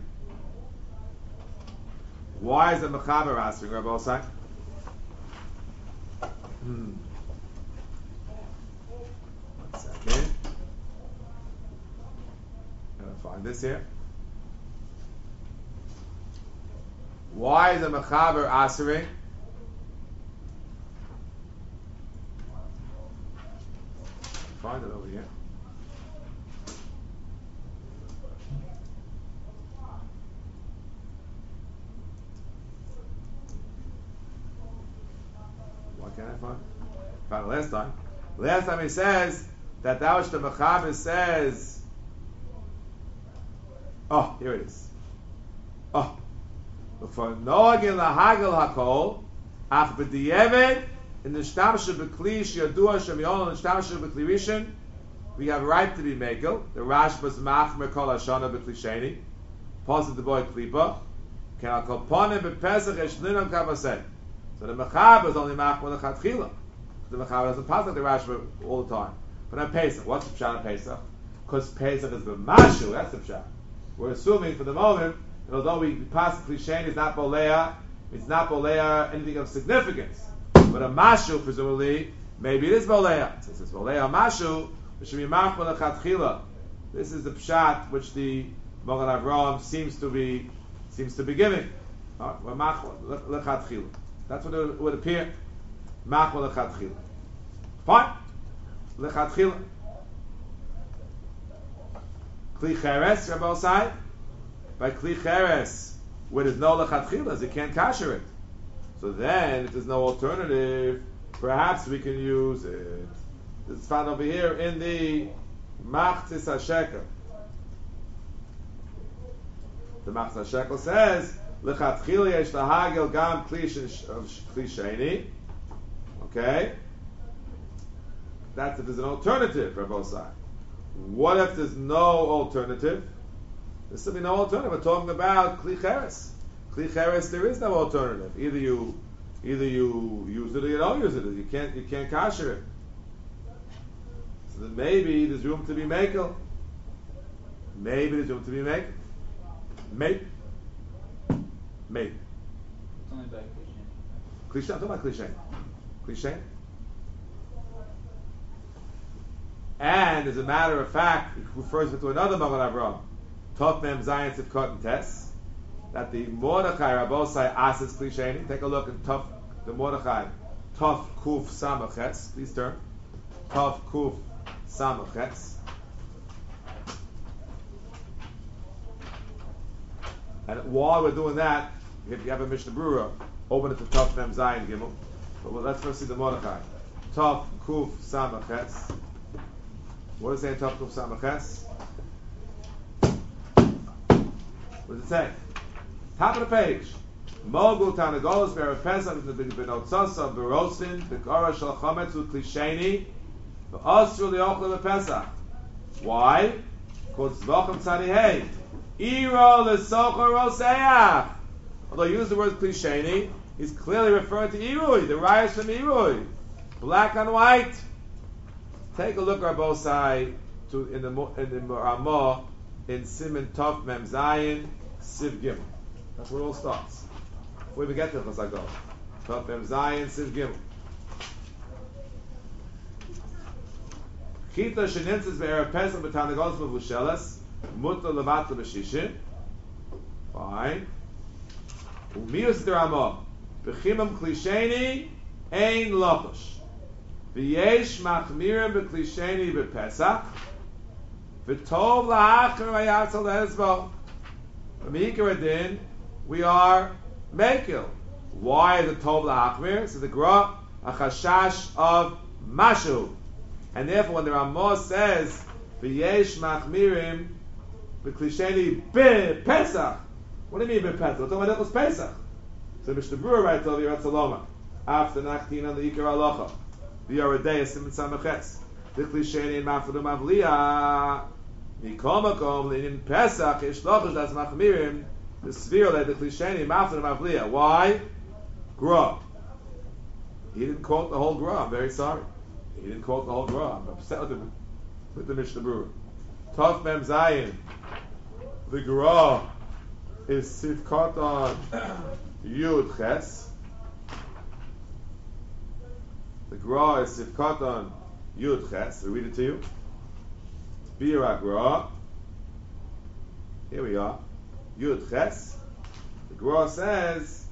Why is the Mechaber answering, Rabbi Osai? One second. I'm going to find this here. Why is the Mechaber answering? Find it over here. Why can't I find it? Found it last time. Last time he says that which the Mechaber says. Oh, here it is. Oh, for noagin lahagel hakol, ach b'di'evet. In the Shtamshu B'Kli Shiyadua Shemion and Shtamshu B'Kli Rishon, we have a right to be Megel. The Rashba's Machmer Kol Hashana B'Kli Sheni, Posit the boy Klipa, Ken Al Kolponim B'Pesach Eshlinon Kavaseh. So the Mechaber is only Machmer L'Chatchila. The Mechaber doesn't pass like the Rashba all the time. But on Pesach, what's the Pshat on Pesach? Because Pesach is B'Mashu, that's the Pshat. We're assuming for the moment, that although we pass Kli Sheni, it's not Bolea anything of significance. But a mashu, presumably, maybe it is boleya. Since it's boleya mashu, it should be machma lechatchila. This is the pshat which the Mogen Avram seems to be giving. Machma lechatchila. That's what it would appear. Machma lechatchila. Fine. Lechatchila. Kli cheres, Rabbi Osai. By kli cheres, where there's no lechatchila, you can't kasher it. So then, if there's no alternative, perhaps we can use it. This is found over here in the Machzis HaShekel. The Machzis HaShekel says, L'chatchila yesh lahagel gam kli sheni. Okay? That's if there's an alternative, Rabbi Osai. What if there's no alternative? There's simply no alternative. We're talking about Kli Cheres. Kli Cheres, there is no alternative. Either you use it or you don't use it. You can't kasher it. So then maybe there's room to be makel. Maybe there's room to be makel. Maybe. It's only by Cliche. I'm talking about cliche. Cliche. And as a matter of fact, it refers to another Magen Avraham, Tov Mem Zayin Tzivkot and Tes, that the Mordechai Rabosai Asis Klisheni. Take a look at the Mordechai, Tov Kuf Samaches. Please turn. Tov Kuf Samaches. And while we're doing that, if you have a Mishnah Brura, open it to Tov Mem Zayin Gimel. But let's first see the Mordechai. Tov Kuf Samaches. What does it say in Tov Kuf Samaches? What does it say? Top of the page. Mogul Tanagolos Be'erev Pesach B'notzasa B'rosin B'kara Shal Chometz U'Klisheni V'Asru Li'ochel B'Pesach. Why? Because Zvochem Tzadihei Iro L'Socha Roseach. Although he used the word Klisheni, he's clearly referring to Irui, the riots from Irui. Black on white. Take a look, Rabosai, in the Ramah in Siman Tov Mem Zayin Siv Gimel. That's where it all starts. Before we get to Chazago, Tov Mem Zayin Siv Gimel. Chita shenintzes be'erev Pesach b'tanagolos mevusheles mutar levatla b'shishin. Fine. Umius the Ramah b'chimam klisheni ein lochosh. V'yesh machmirim b'klisheni b'Pesach v'tov la'achar v'yatzal le'ezbo. From Hikaradin, we are Mekil. Why the Tov la'achmir? So the Gra, a chashash of Mashu. And therefore when the Ramah says v'yesh machmirim b'klisheni b'Pesach, what do you mean b'Pesach? We're talking about Hilchos Pesach. So Mishnah Brura writes over here at Saloma after Nachtin on the Ikar Halacha. The Yoredei Siman Samaches. The Klisheni and Mafadu Mavliya. Mikomakom in Pesach Ishlochish das Machmirim. The Svir that the Klisheni and Mafadu Mavliya. Why? Gra. He didn't quote the whole Gra. I'm very sorry. He didn't quote the whole Gra. I'm upset with the Mishnah Brura. Tov Mem Zayin. The Gra is Sivkot on Yud Ches. The Gra is Sivkot on Yud Ches. I'll read it to you. Bira Gra. Here we are. Yud Ches. The Gra says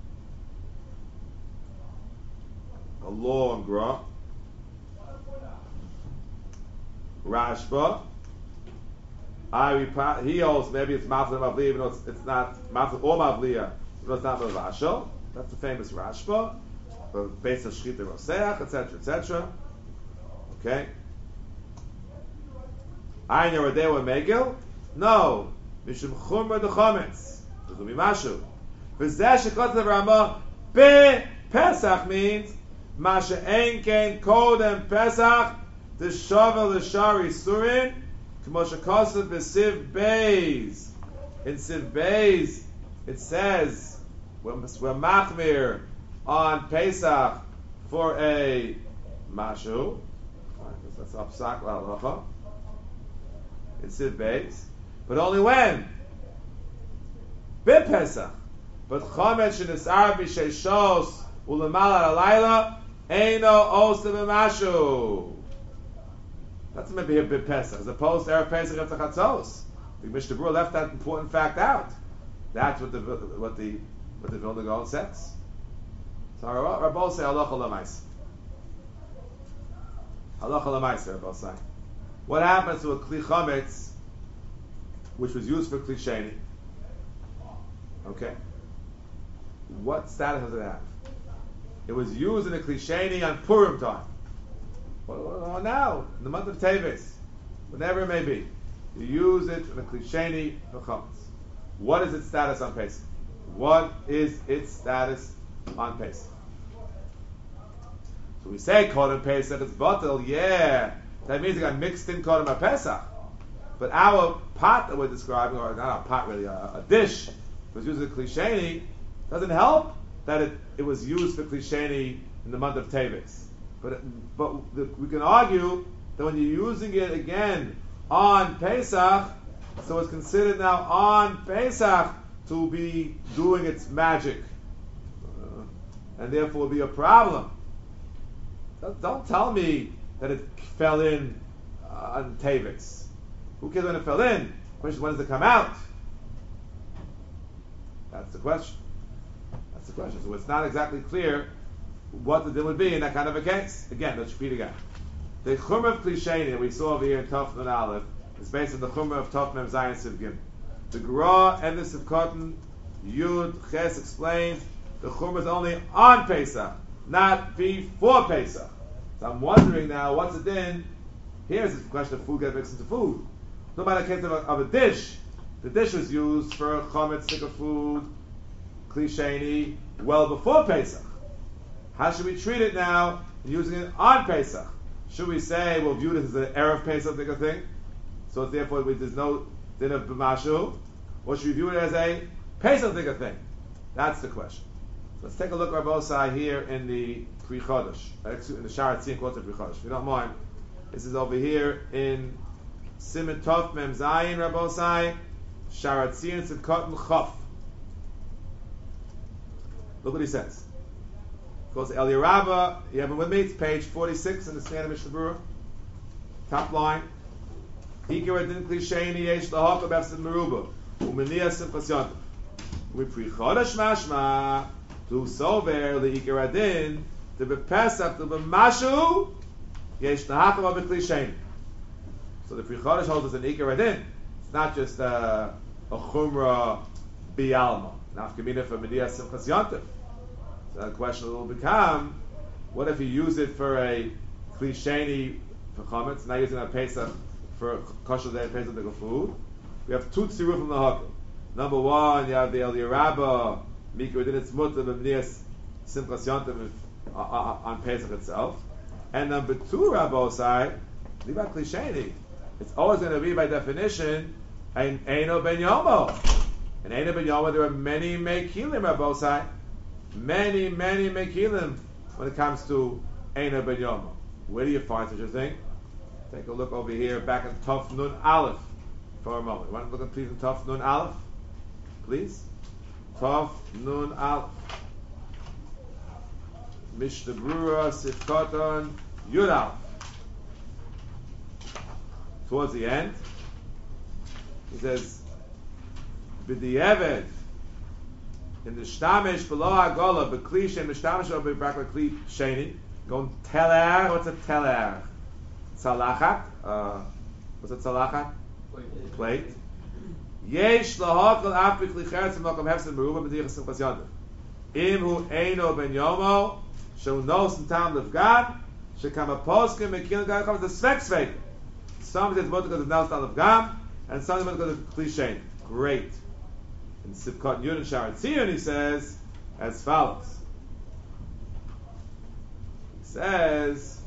a long Gra. Rashba. He holds maybe it's Mafla Mavliya, even though it's not Mafla or Mavliya, even though it's not Mavashal. That's the famous Rashba, based on Shchita Roseach, etc., etc. Okay. I know where they were Megil. No, Mishum Chumra the Chometz. There's going to be Mashu. V'zeh shekot the Ramah be Pesach means Masha Ein Kein Kodem Pesach the Shovel the Shari Surin. K'moshe Kosev b'Siv Beis. In Siv Beis, it says we're machmir on Pesach for a mashu. That's upsak l'halacha. In Siv Beis, but only when b'Pesach. But chometz shenisar b'sheishos u'lemal alayla eino osa b'mashu. That's maybe a bit Pesach, as opposed to Erev Pesach after Chatzos. The Mishnah Brura left that important fact out. That's what the Vilna Gaon says. So Rabbi say halacha l'maisa. Halacha l'maisa, Rabbi say. What happens to a kli chametz, which was used for kli sheni? Okay. What status does it have? It was used in a kli sheni on Purim time. Well, now, in the month of Teves, whenever it may be, you use it in a klisheni for chametz. What is its status on Pesach? What is its status on Pesach? So we say Kodem Pesach, it's batel, yeah. That means it got mixed in Kodem Pesach. But our pot that we're describing, or not a pot really, a dish, was used as a klisheni, doesn't help that it was used for klisheni in the month of Teves. We can argue that when you're using it again on Pesach, so it's considered now on Pesach to be doing its magic, and therefore will be a problem. Don't tell me that it fell in on Teves. Who cares when it fell in? The question is, when does it come out? That's the question. So it's not exactly clear what the din would be in that kind of a case. Again, let's repeat again. The Chumrah of Klisheni that we saw over here in Tov Nun Aleph is based on the Chumrah of Tov Mem Zayin Siv Gimel. The Gra and the Sivkotan Yud Ches explains the Chumrah is only on Pesach, not before Pesach. So I'm wondering now, what's the din? Here's the question of food getting mixed into food. No matter the case of a dish. The dish was used for a chometz stick of food, klisheni, well before Pesach. How should we treat it now using it on Pesach? Should we say we'll view this as an Erev Pesach type of thing? So therefore there's no din of b'mashu? Or should we view it as a Pesach type of thing? That's the question. Let's take a look at Rabosai here in the Pri Chodesh, in the Sharat Tzin quotes of Pri Chodesh. If you don't mind, this is over here in Siman Tov Mem Zayin Rabosai, Sharat Tzin Tzidkot M'Chof. Look what he says. Goes to Eliyahu Rabbah. You have it with me. It's page 46 in the Standard Mishnah Berurah. Top line. Ikar adin klisheni yesh lahakol b'efsid meruba u'meniya simchas yontif. U'mipri chodesh mashma to sover leikar adin to b'pesach to b'mashu yesh lahakol b'klisheni. So the Pri Chodesh holds us an ikar adin. It's not just a chumrah bi'alma. Nafkamina for meniya simchas yontif. So the question will become, what if you use it for a klisheni for chametz, not using a Pesach for kosher day Pesach to go food? We have two tziruf from the hakel. Number one, you have the Eliyahu Rabbah, mikra din it's mutter b'mnias simchas yontiv on Pesach itself. And number two, Rabbosai, leave out klisheni. It's always going to be by definition an eino ben yomo. An eino ben yomo, there are many mekilim, Rabbosai. Many mekilim when it comes to Eina Ben Yomo. Where do you find such a thing? Take a look over here, back in Tov Nun Aleph for a moment. Want to look at please in Tov Nun Aleph? Please? Tov Nun Aleph. Mishnah Berurah Sifkoton Yud Aleph. Towards the end, he says, B'di'eved in the shtamish below agola b'klish and the shtamish over b'brakla kli sheni going teler. What's a teler? Tzalachat. What's a tzalachat? Plate. Yesh lahakol afik licheretz v'makam hefsed meruba b'dichas simchas yontif. Im hu eino ben yomo shel nos in tam levgad shekama poskim mekil gad comes the svek. Some says both because of nos tam levgad and some because of kli sheni. Great. In Sivkot Yud and Sharat Tzin, he says as follows. He says,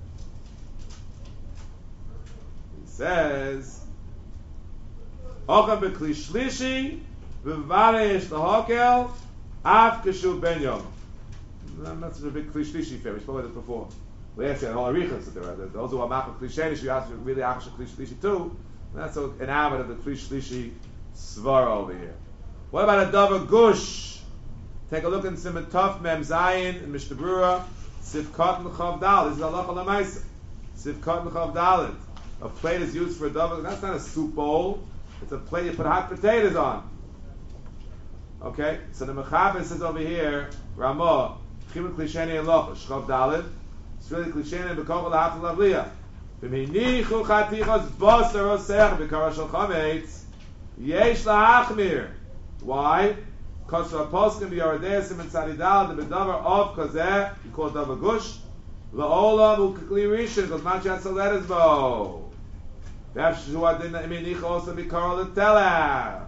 Ocham b'kli shlishi v'vare yesh lahokel af kashu ben yom. That's a big kli shlishi fair. We spoke about this before. We actually had all arichas that there are. Those who are machal kli sheni, you ask really achas kli shlishi too. And that's an avid of the kli shlishi svara over here. What about a davar gush? Take a look in Siman Tov Mem Zayin in Mishnah Berurah Sivkot M'Chav Dalet. This is halacha l'maisa. Sivkot M'Chav Dalet. A plate is used for a davar. That's not a soup bowl. It's a plate you put hot potatoes on. Okay, so the Mechaber says over here, Ramah Chimuk Klisheni and Loch Shchav Dalet. It's really Klisheni and B'Kol L'Hat L'Avliya. V'Minichu Chatichos Basar Osech B'Kara Shel Chametz Yesh La'achmir. Why? Because for a post can be Yoredesim and Tzadidal, the bedavar of Kazeh, you call it davar gush. La'olam ukli rishon, because Machat Saletas bo. Perhaps Shua didn't iminicha also be called a teller.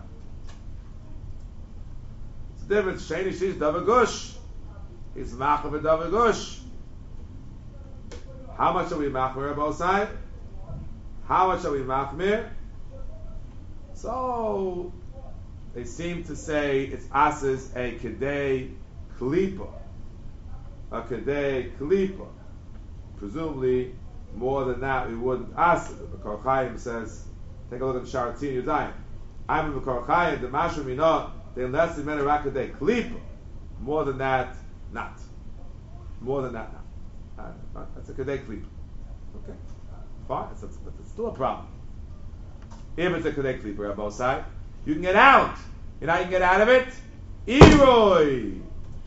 It's a difference. Sheni Shish davar gush. He's machav a davar gush. How much are we machmir both sides? How much are we machmir? So they seem to say it's asas a kedei klipa. A kedei klipa. Presumably, more than that, we wouldn't ask it. The Kor Chaim says, take a look at the Sharatzin Yudayim. I'm in the Kor Chaim, the Mashra Minah, they less than Menarak kedei klipa. More than that, not. More than that, not. That's a kedei klipa. Okay. Fine, but it's still a problem. If it's a kedei klipa on both sides, you can get out. You know how you can get out of it? Iroi,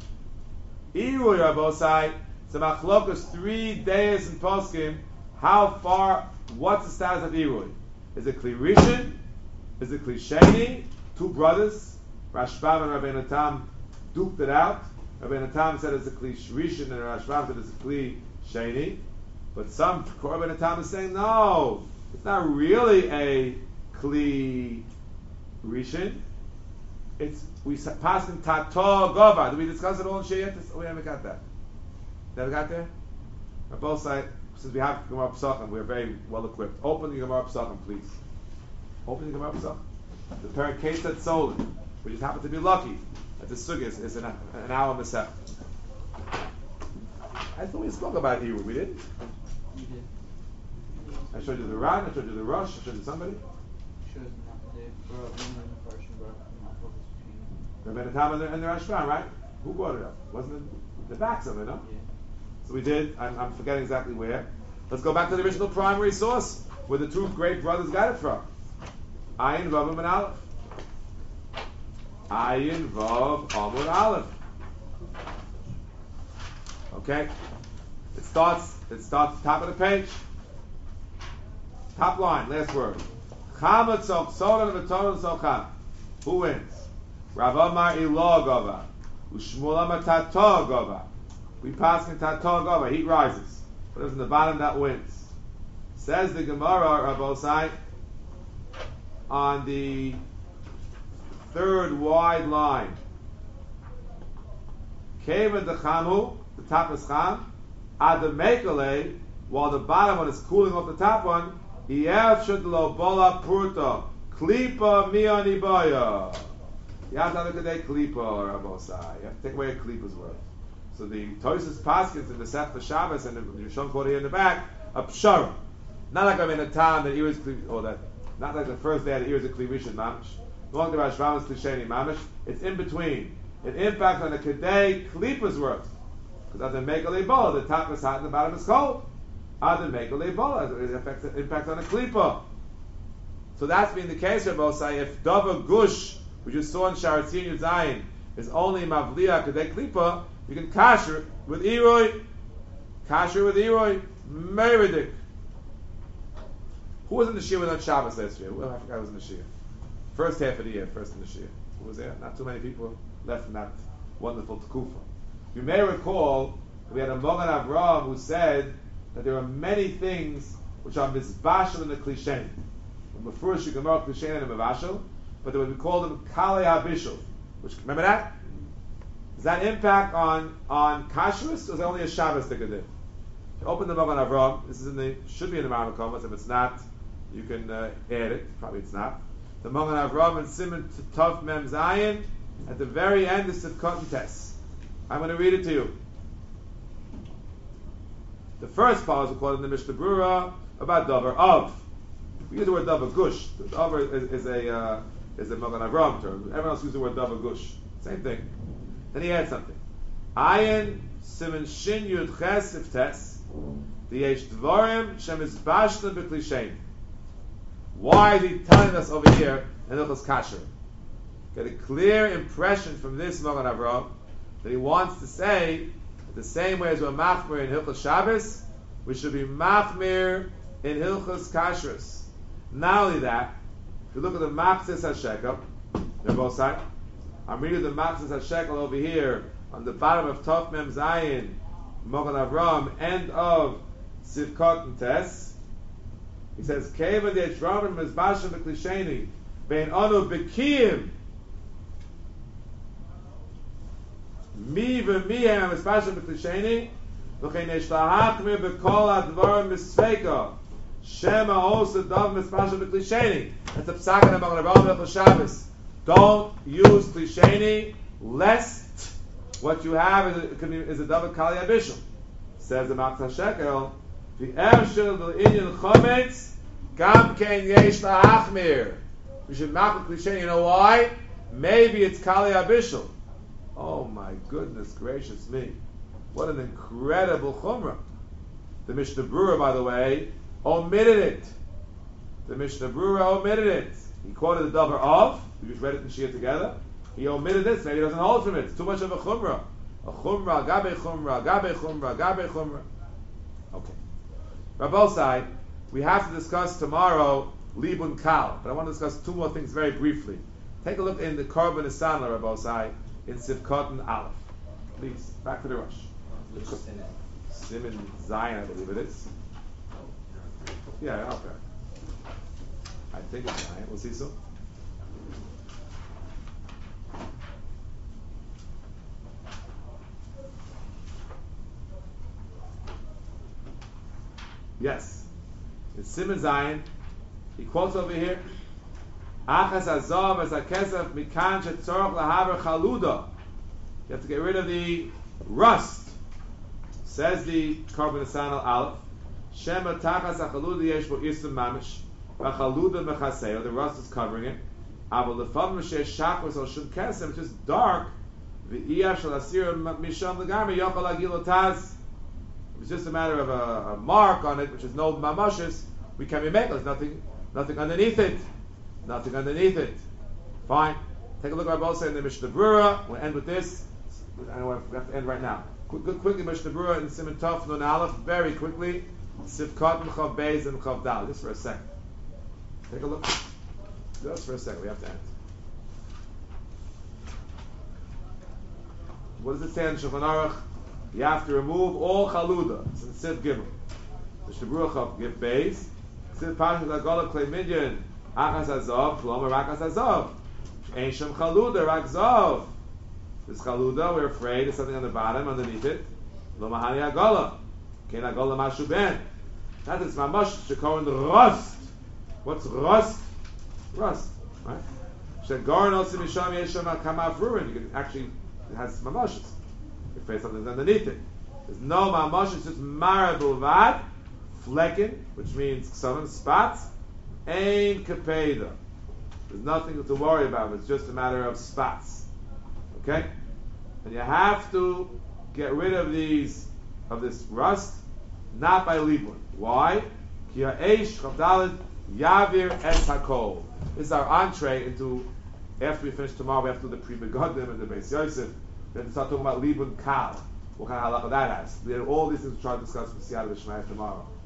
on both sides. So machlokas 3 days in poskim. How far? What's the status of Iroi? Is it Kli Rishon? Is it Kli Sheni? 2 brothers, Rashbam and Rabbeinu Tam, duked it out. Rabbeinu Tam said it's a Kli Rishon, and Rashbam said it's a Kli Sheni. But some Rabbeinu Tam is saying no, it's not really a Kli Rishon. It's we pass in Tato Gova. Did we discuss it all in Sheyet? We haven't got that. Never got there? On both sides, since we have Gemara Pesachim, we're very well equipped. Open the Gemara Pesachim, please. Open the Gemara Pesachim. The parent case that sold it. We just happen to be lucky that the sugya is an hour Masech. I thought we spoke about Iru. We didn't? You did. I showed you the Ran, I showed you the Rosh, I showed you somebody. Rabbeinu Tam and the Rashbam, right? Who brought it up? Wasn't it the back somewhere, no? Yeah. So we did. I'm forgetting exactly where. Let's go back to the original primary source, where the 2 great brothers got it from. Ayin Vav and Aleph. Ayin Vav Amud Aleph. Okay. It starts top of the page. Top line, last word. Chama tzok sodan v'todan tzok. Who wins? Rav Amar Ilo Gova. Ushmuel Amar Tato Gova. We pass in Tato Gova. Heat rises. Whatever's in the bottom, that wins. Says the Gemara, Rabosai, on the 3rd wide line. Keva Dechamu, the top is Cham. Adamekale, while the bottom one is cooling off the top one. Yev Shudlo Bola Purta. Klipa Miani Baya. You have to have a kedei klipa or abosai. You have to take away a klipa's word. So the Tosis Paskins in the Sefta Shabbos and the Rishon Kori in the back, a pshara. Not like I'm in a town that ears or that, not like the first day the ears of Kli Rishon mamish. Long the Rashbam is Klisheni mamish. It's in between. It impacts on the kedei klipa's word. Because Adam make a leibola, the top is hot and the bottom is cold. Adam make a leibola, it affects the impact on the klipa. So that's been the case for Bosai. If Dava Gush, which you saw in Sharatzin Yuzayin, is only Mavliya Kedei Klipa, you can kasher with Iroi. Kasher with Iroi. Meridik. Who was in the Shia on Shabbos last year? Well, I forgot who was in the Shia. First half of the year, first in the Shia. Who was there? Not too many people left in that wonderful Tekufa. You may recall we had a Mogan Avraham who said that there are many things which are mizbashel in the Klishen. Before you can mark Klishen and mizbashel, but they would call them Kalei HaBishul. Which, remember that? Does that impact on kashrus, or is it only a Shabbos that could do? Open the Mogan Avraham. This is should be in the Maramakomas. If it's not, you can add it. Probably it's not. The Mogan Avraham and Simon Tov Mem Zayin at the very end is Sivkot Tes. I'm going to read it to you. The first part is quoted in the Mishnah Brura about Dover of. We use the word Dover Gush. Dover is a Mogan Avraham term. Everyone else uses the word Dover Gush. Same thing. Then he adds something. Ayin Simon Shin Yud Ches Tes. The Yesh Dvarim Shem is Bashla B'Klishein. Why is he telling us over here in Hilchos Kasher? Get a clear impression from this Mogan Avraham that he wants to say that the same way as we're machmir in Hilchos Shabbos, we should be machmir in Hilchos Kashrus. Not only that, if you look at the Machzis HaShekel, they're both sides. I'm reading the Machzis HaShekel over here on the bottom of Tov Mem Zayin, Mogan Avraham, end of Sivkot and Tes. He says, Keva de Eshravim Mizbashim B'Klisheni Bein Onu B'Kiyim Mi V'Mihem Mizbashim B'Klisheni V'chein Eshlahachmir B'Kol HaDvarim Misveika Shema also dav mispashal b'klisheni. That's a psaken among the Rambam for Shabbos. Don't use klisheni lest what you have is a davar kali abishul. Says the Matzah Shekel, the ershel the Indian chometz gam ken yesh lahachmir. We should not klisheni. You know why? Maybe it's kali abishul. Oh my goodness gracious me! What an incredible chumrah. The Mishnah Brura, by the way, omitted it. The Mishnah Brura omitted it. He quoted the davar of. We just read it in Shia together. He omitted this. Maybe he doesn't hold from it. It's too much of a chumrah. A chumrah, gabe chumrah, gabe chumrah, gabe chumrah. Okay. Rabbosai, we have to discuss tomorrow libun kal, but I want to discuss two more things very briefly. Take a look in the Korban Nisanla, Rabbosai, in Sivkot and Aleph. Please, back to the rush. Siman Zion, I believe it is. Yeah, okay. I think it's Zion. We'll see soon. Yes. It's Siman Zion. He quotes over here, Achas Azov as a kesef mikan shetzorach lahaver chaluda. You have to get rid of the rust. Says the Korban Nisanla Aleph, Shema tachas achaluda yesh bo isum mamish, v'chaluda mechaseo, the rust is covering it. Aval lefam m'sheh shakos al shum kesem, which is dark, v'iyah shal asir misham l'gami yochal agil otaz. It's just a matter of a mark on it, which is no mamashes. We can be make. There's nothing underneath it. Nothing underneath it. Fine. Take a look at Rabbi in the Mishnah Brura. We'll end with this. I know we have to end right now. Quickly, Mishnah Brura in Siman Tov Nun Aleph. Very quickly. Sivkot and Chav Beis and Chav Dal. Just for a second. Take a look. Just for a second. We have to end. What does it say in Shulchan Aruch? You have to remove all chaluda. It's in Siv Gimel. Mishnah Brura Chav Gimel Beis. Siv Pashas Agola Klei Midyan. Achas Azov. Shlomo Rakas Azov. Ein Shem Chaluda Rak Zov. This chaluda, we're afraid there's something on the bottom, underneath it. Lo mahani agola. Kein agola mashu ben. That is mamash shekor in the rust. What's rust? Rust, right? Shegar no simisham yesham kamaf ruin. You can actually, it has mamashes. You face something's underneath it. There's no mamash, it's just marabulvad, flecken, which means some spots. Ein kapeda. There's nothing to worry about. It's just a matter of spots. Okay? And you have to get rid of this rust, not by libun. Why? Ki ha'esh chavdalet yavir es hakol. This is our entree into, after we finish tomorrow, we have to do the Pri Megadim and the Beis Yosef. We have to start talking about libun kal. What kind of halakha that has. We have all these things to try to discuss with Siyad B'Shmai tomorrow.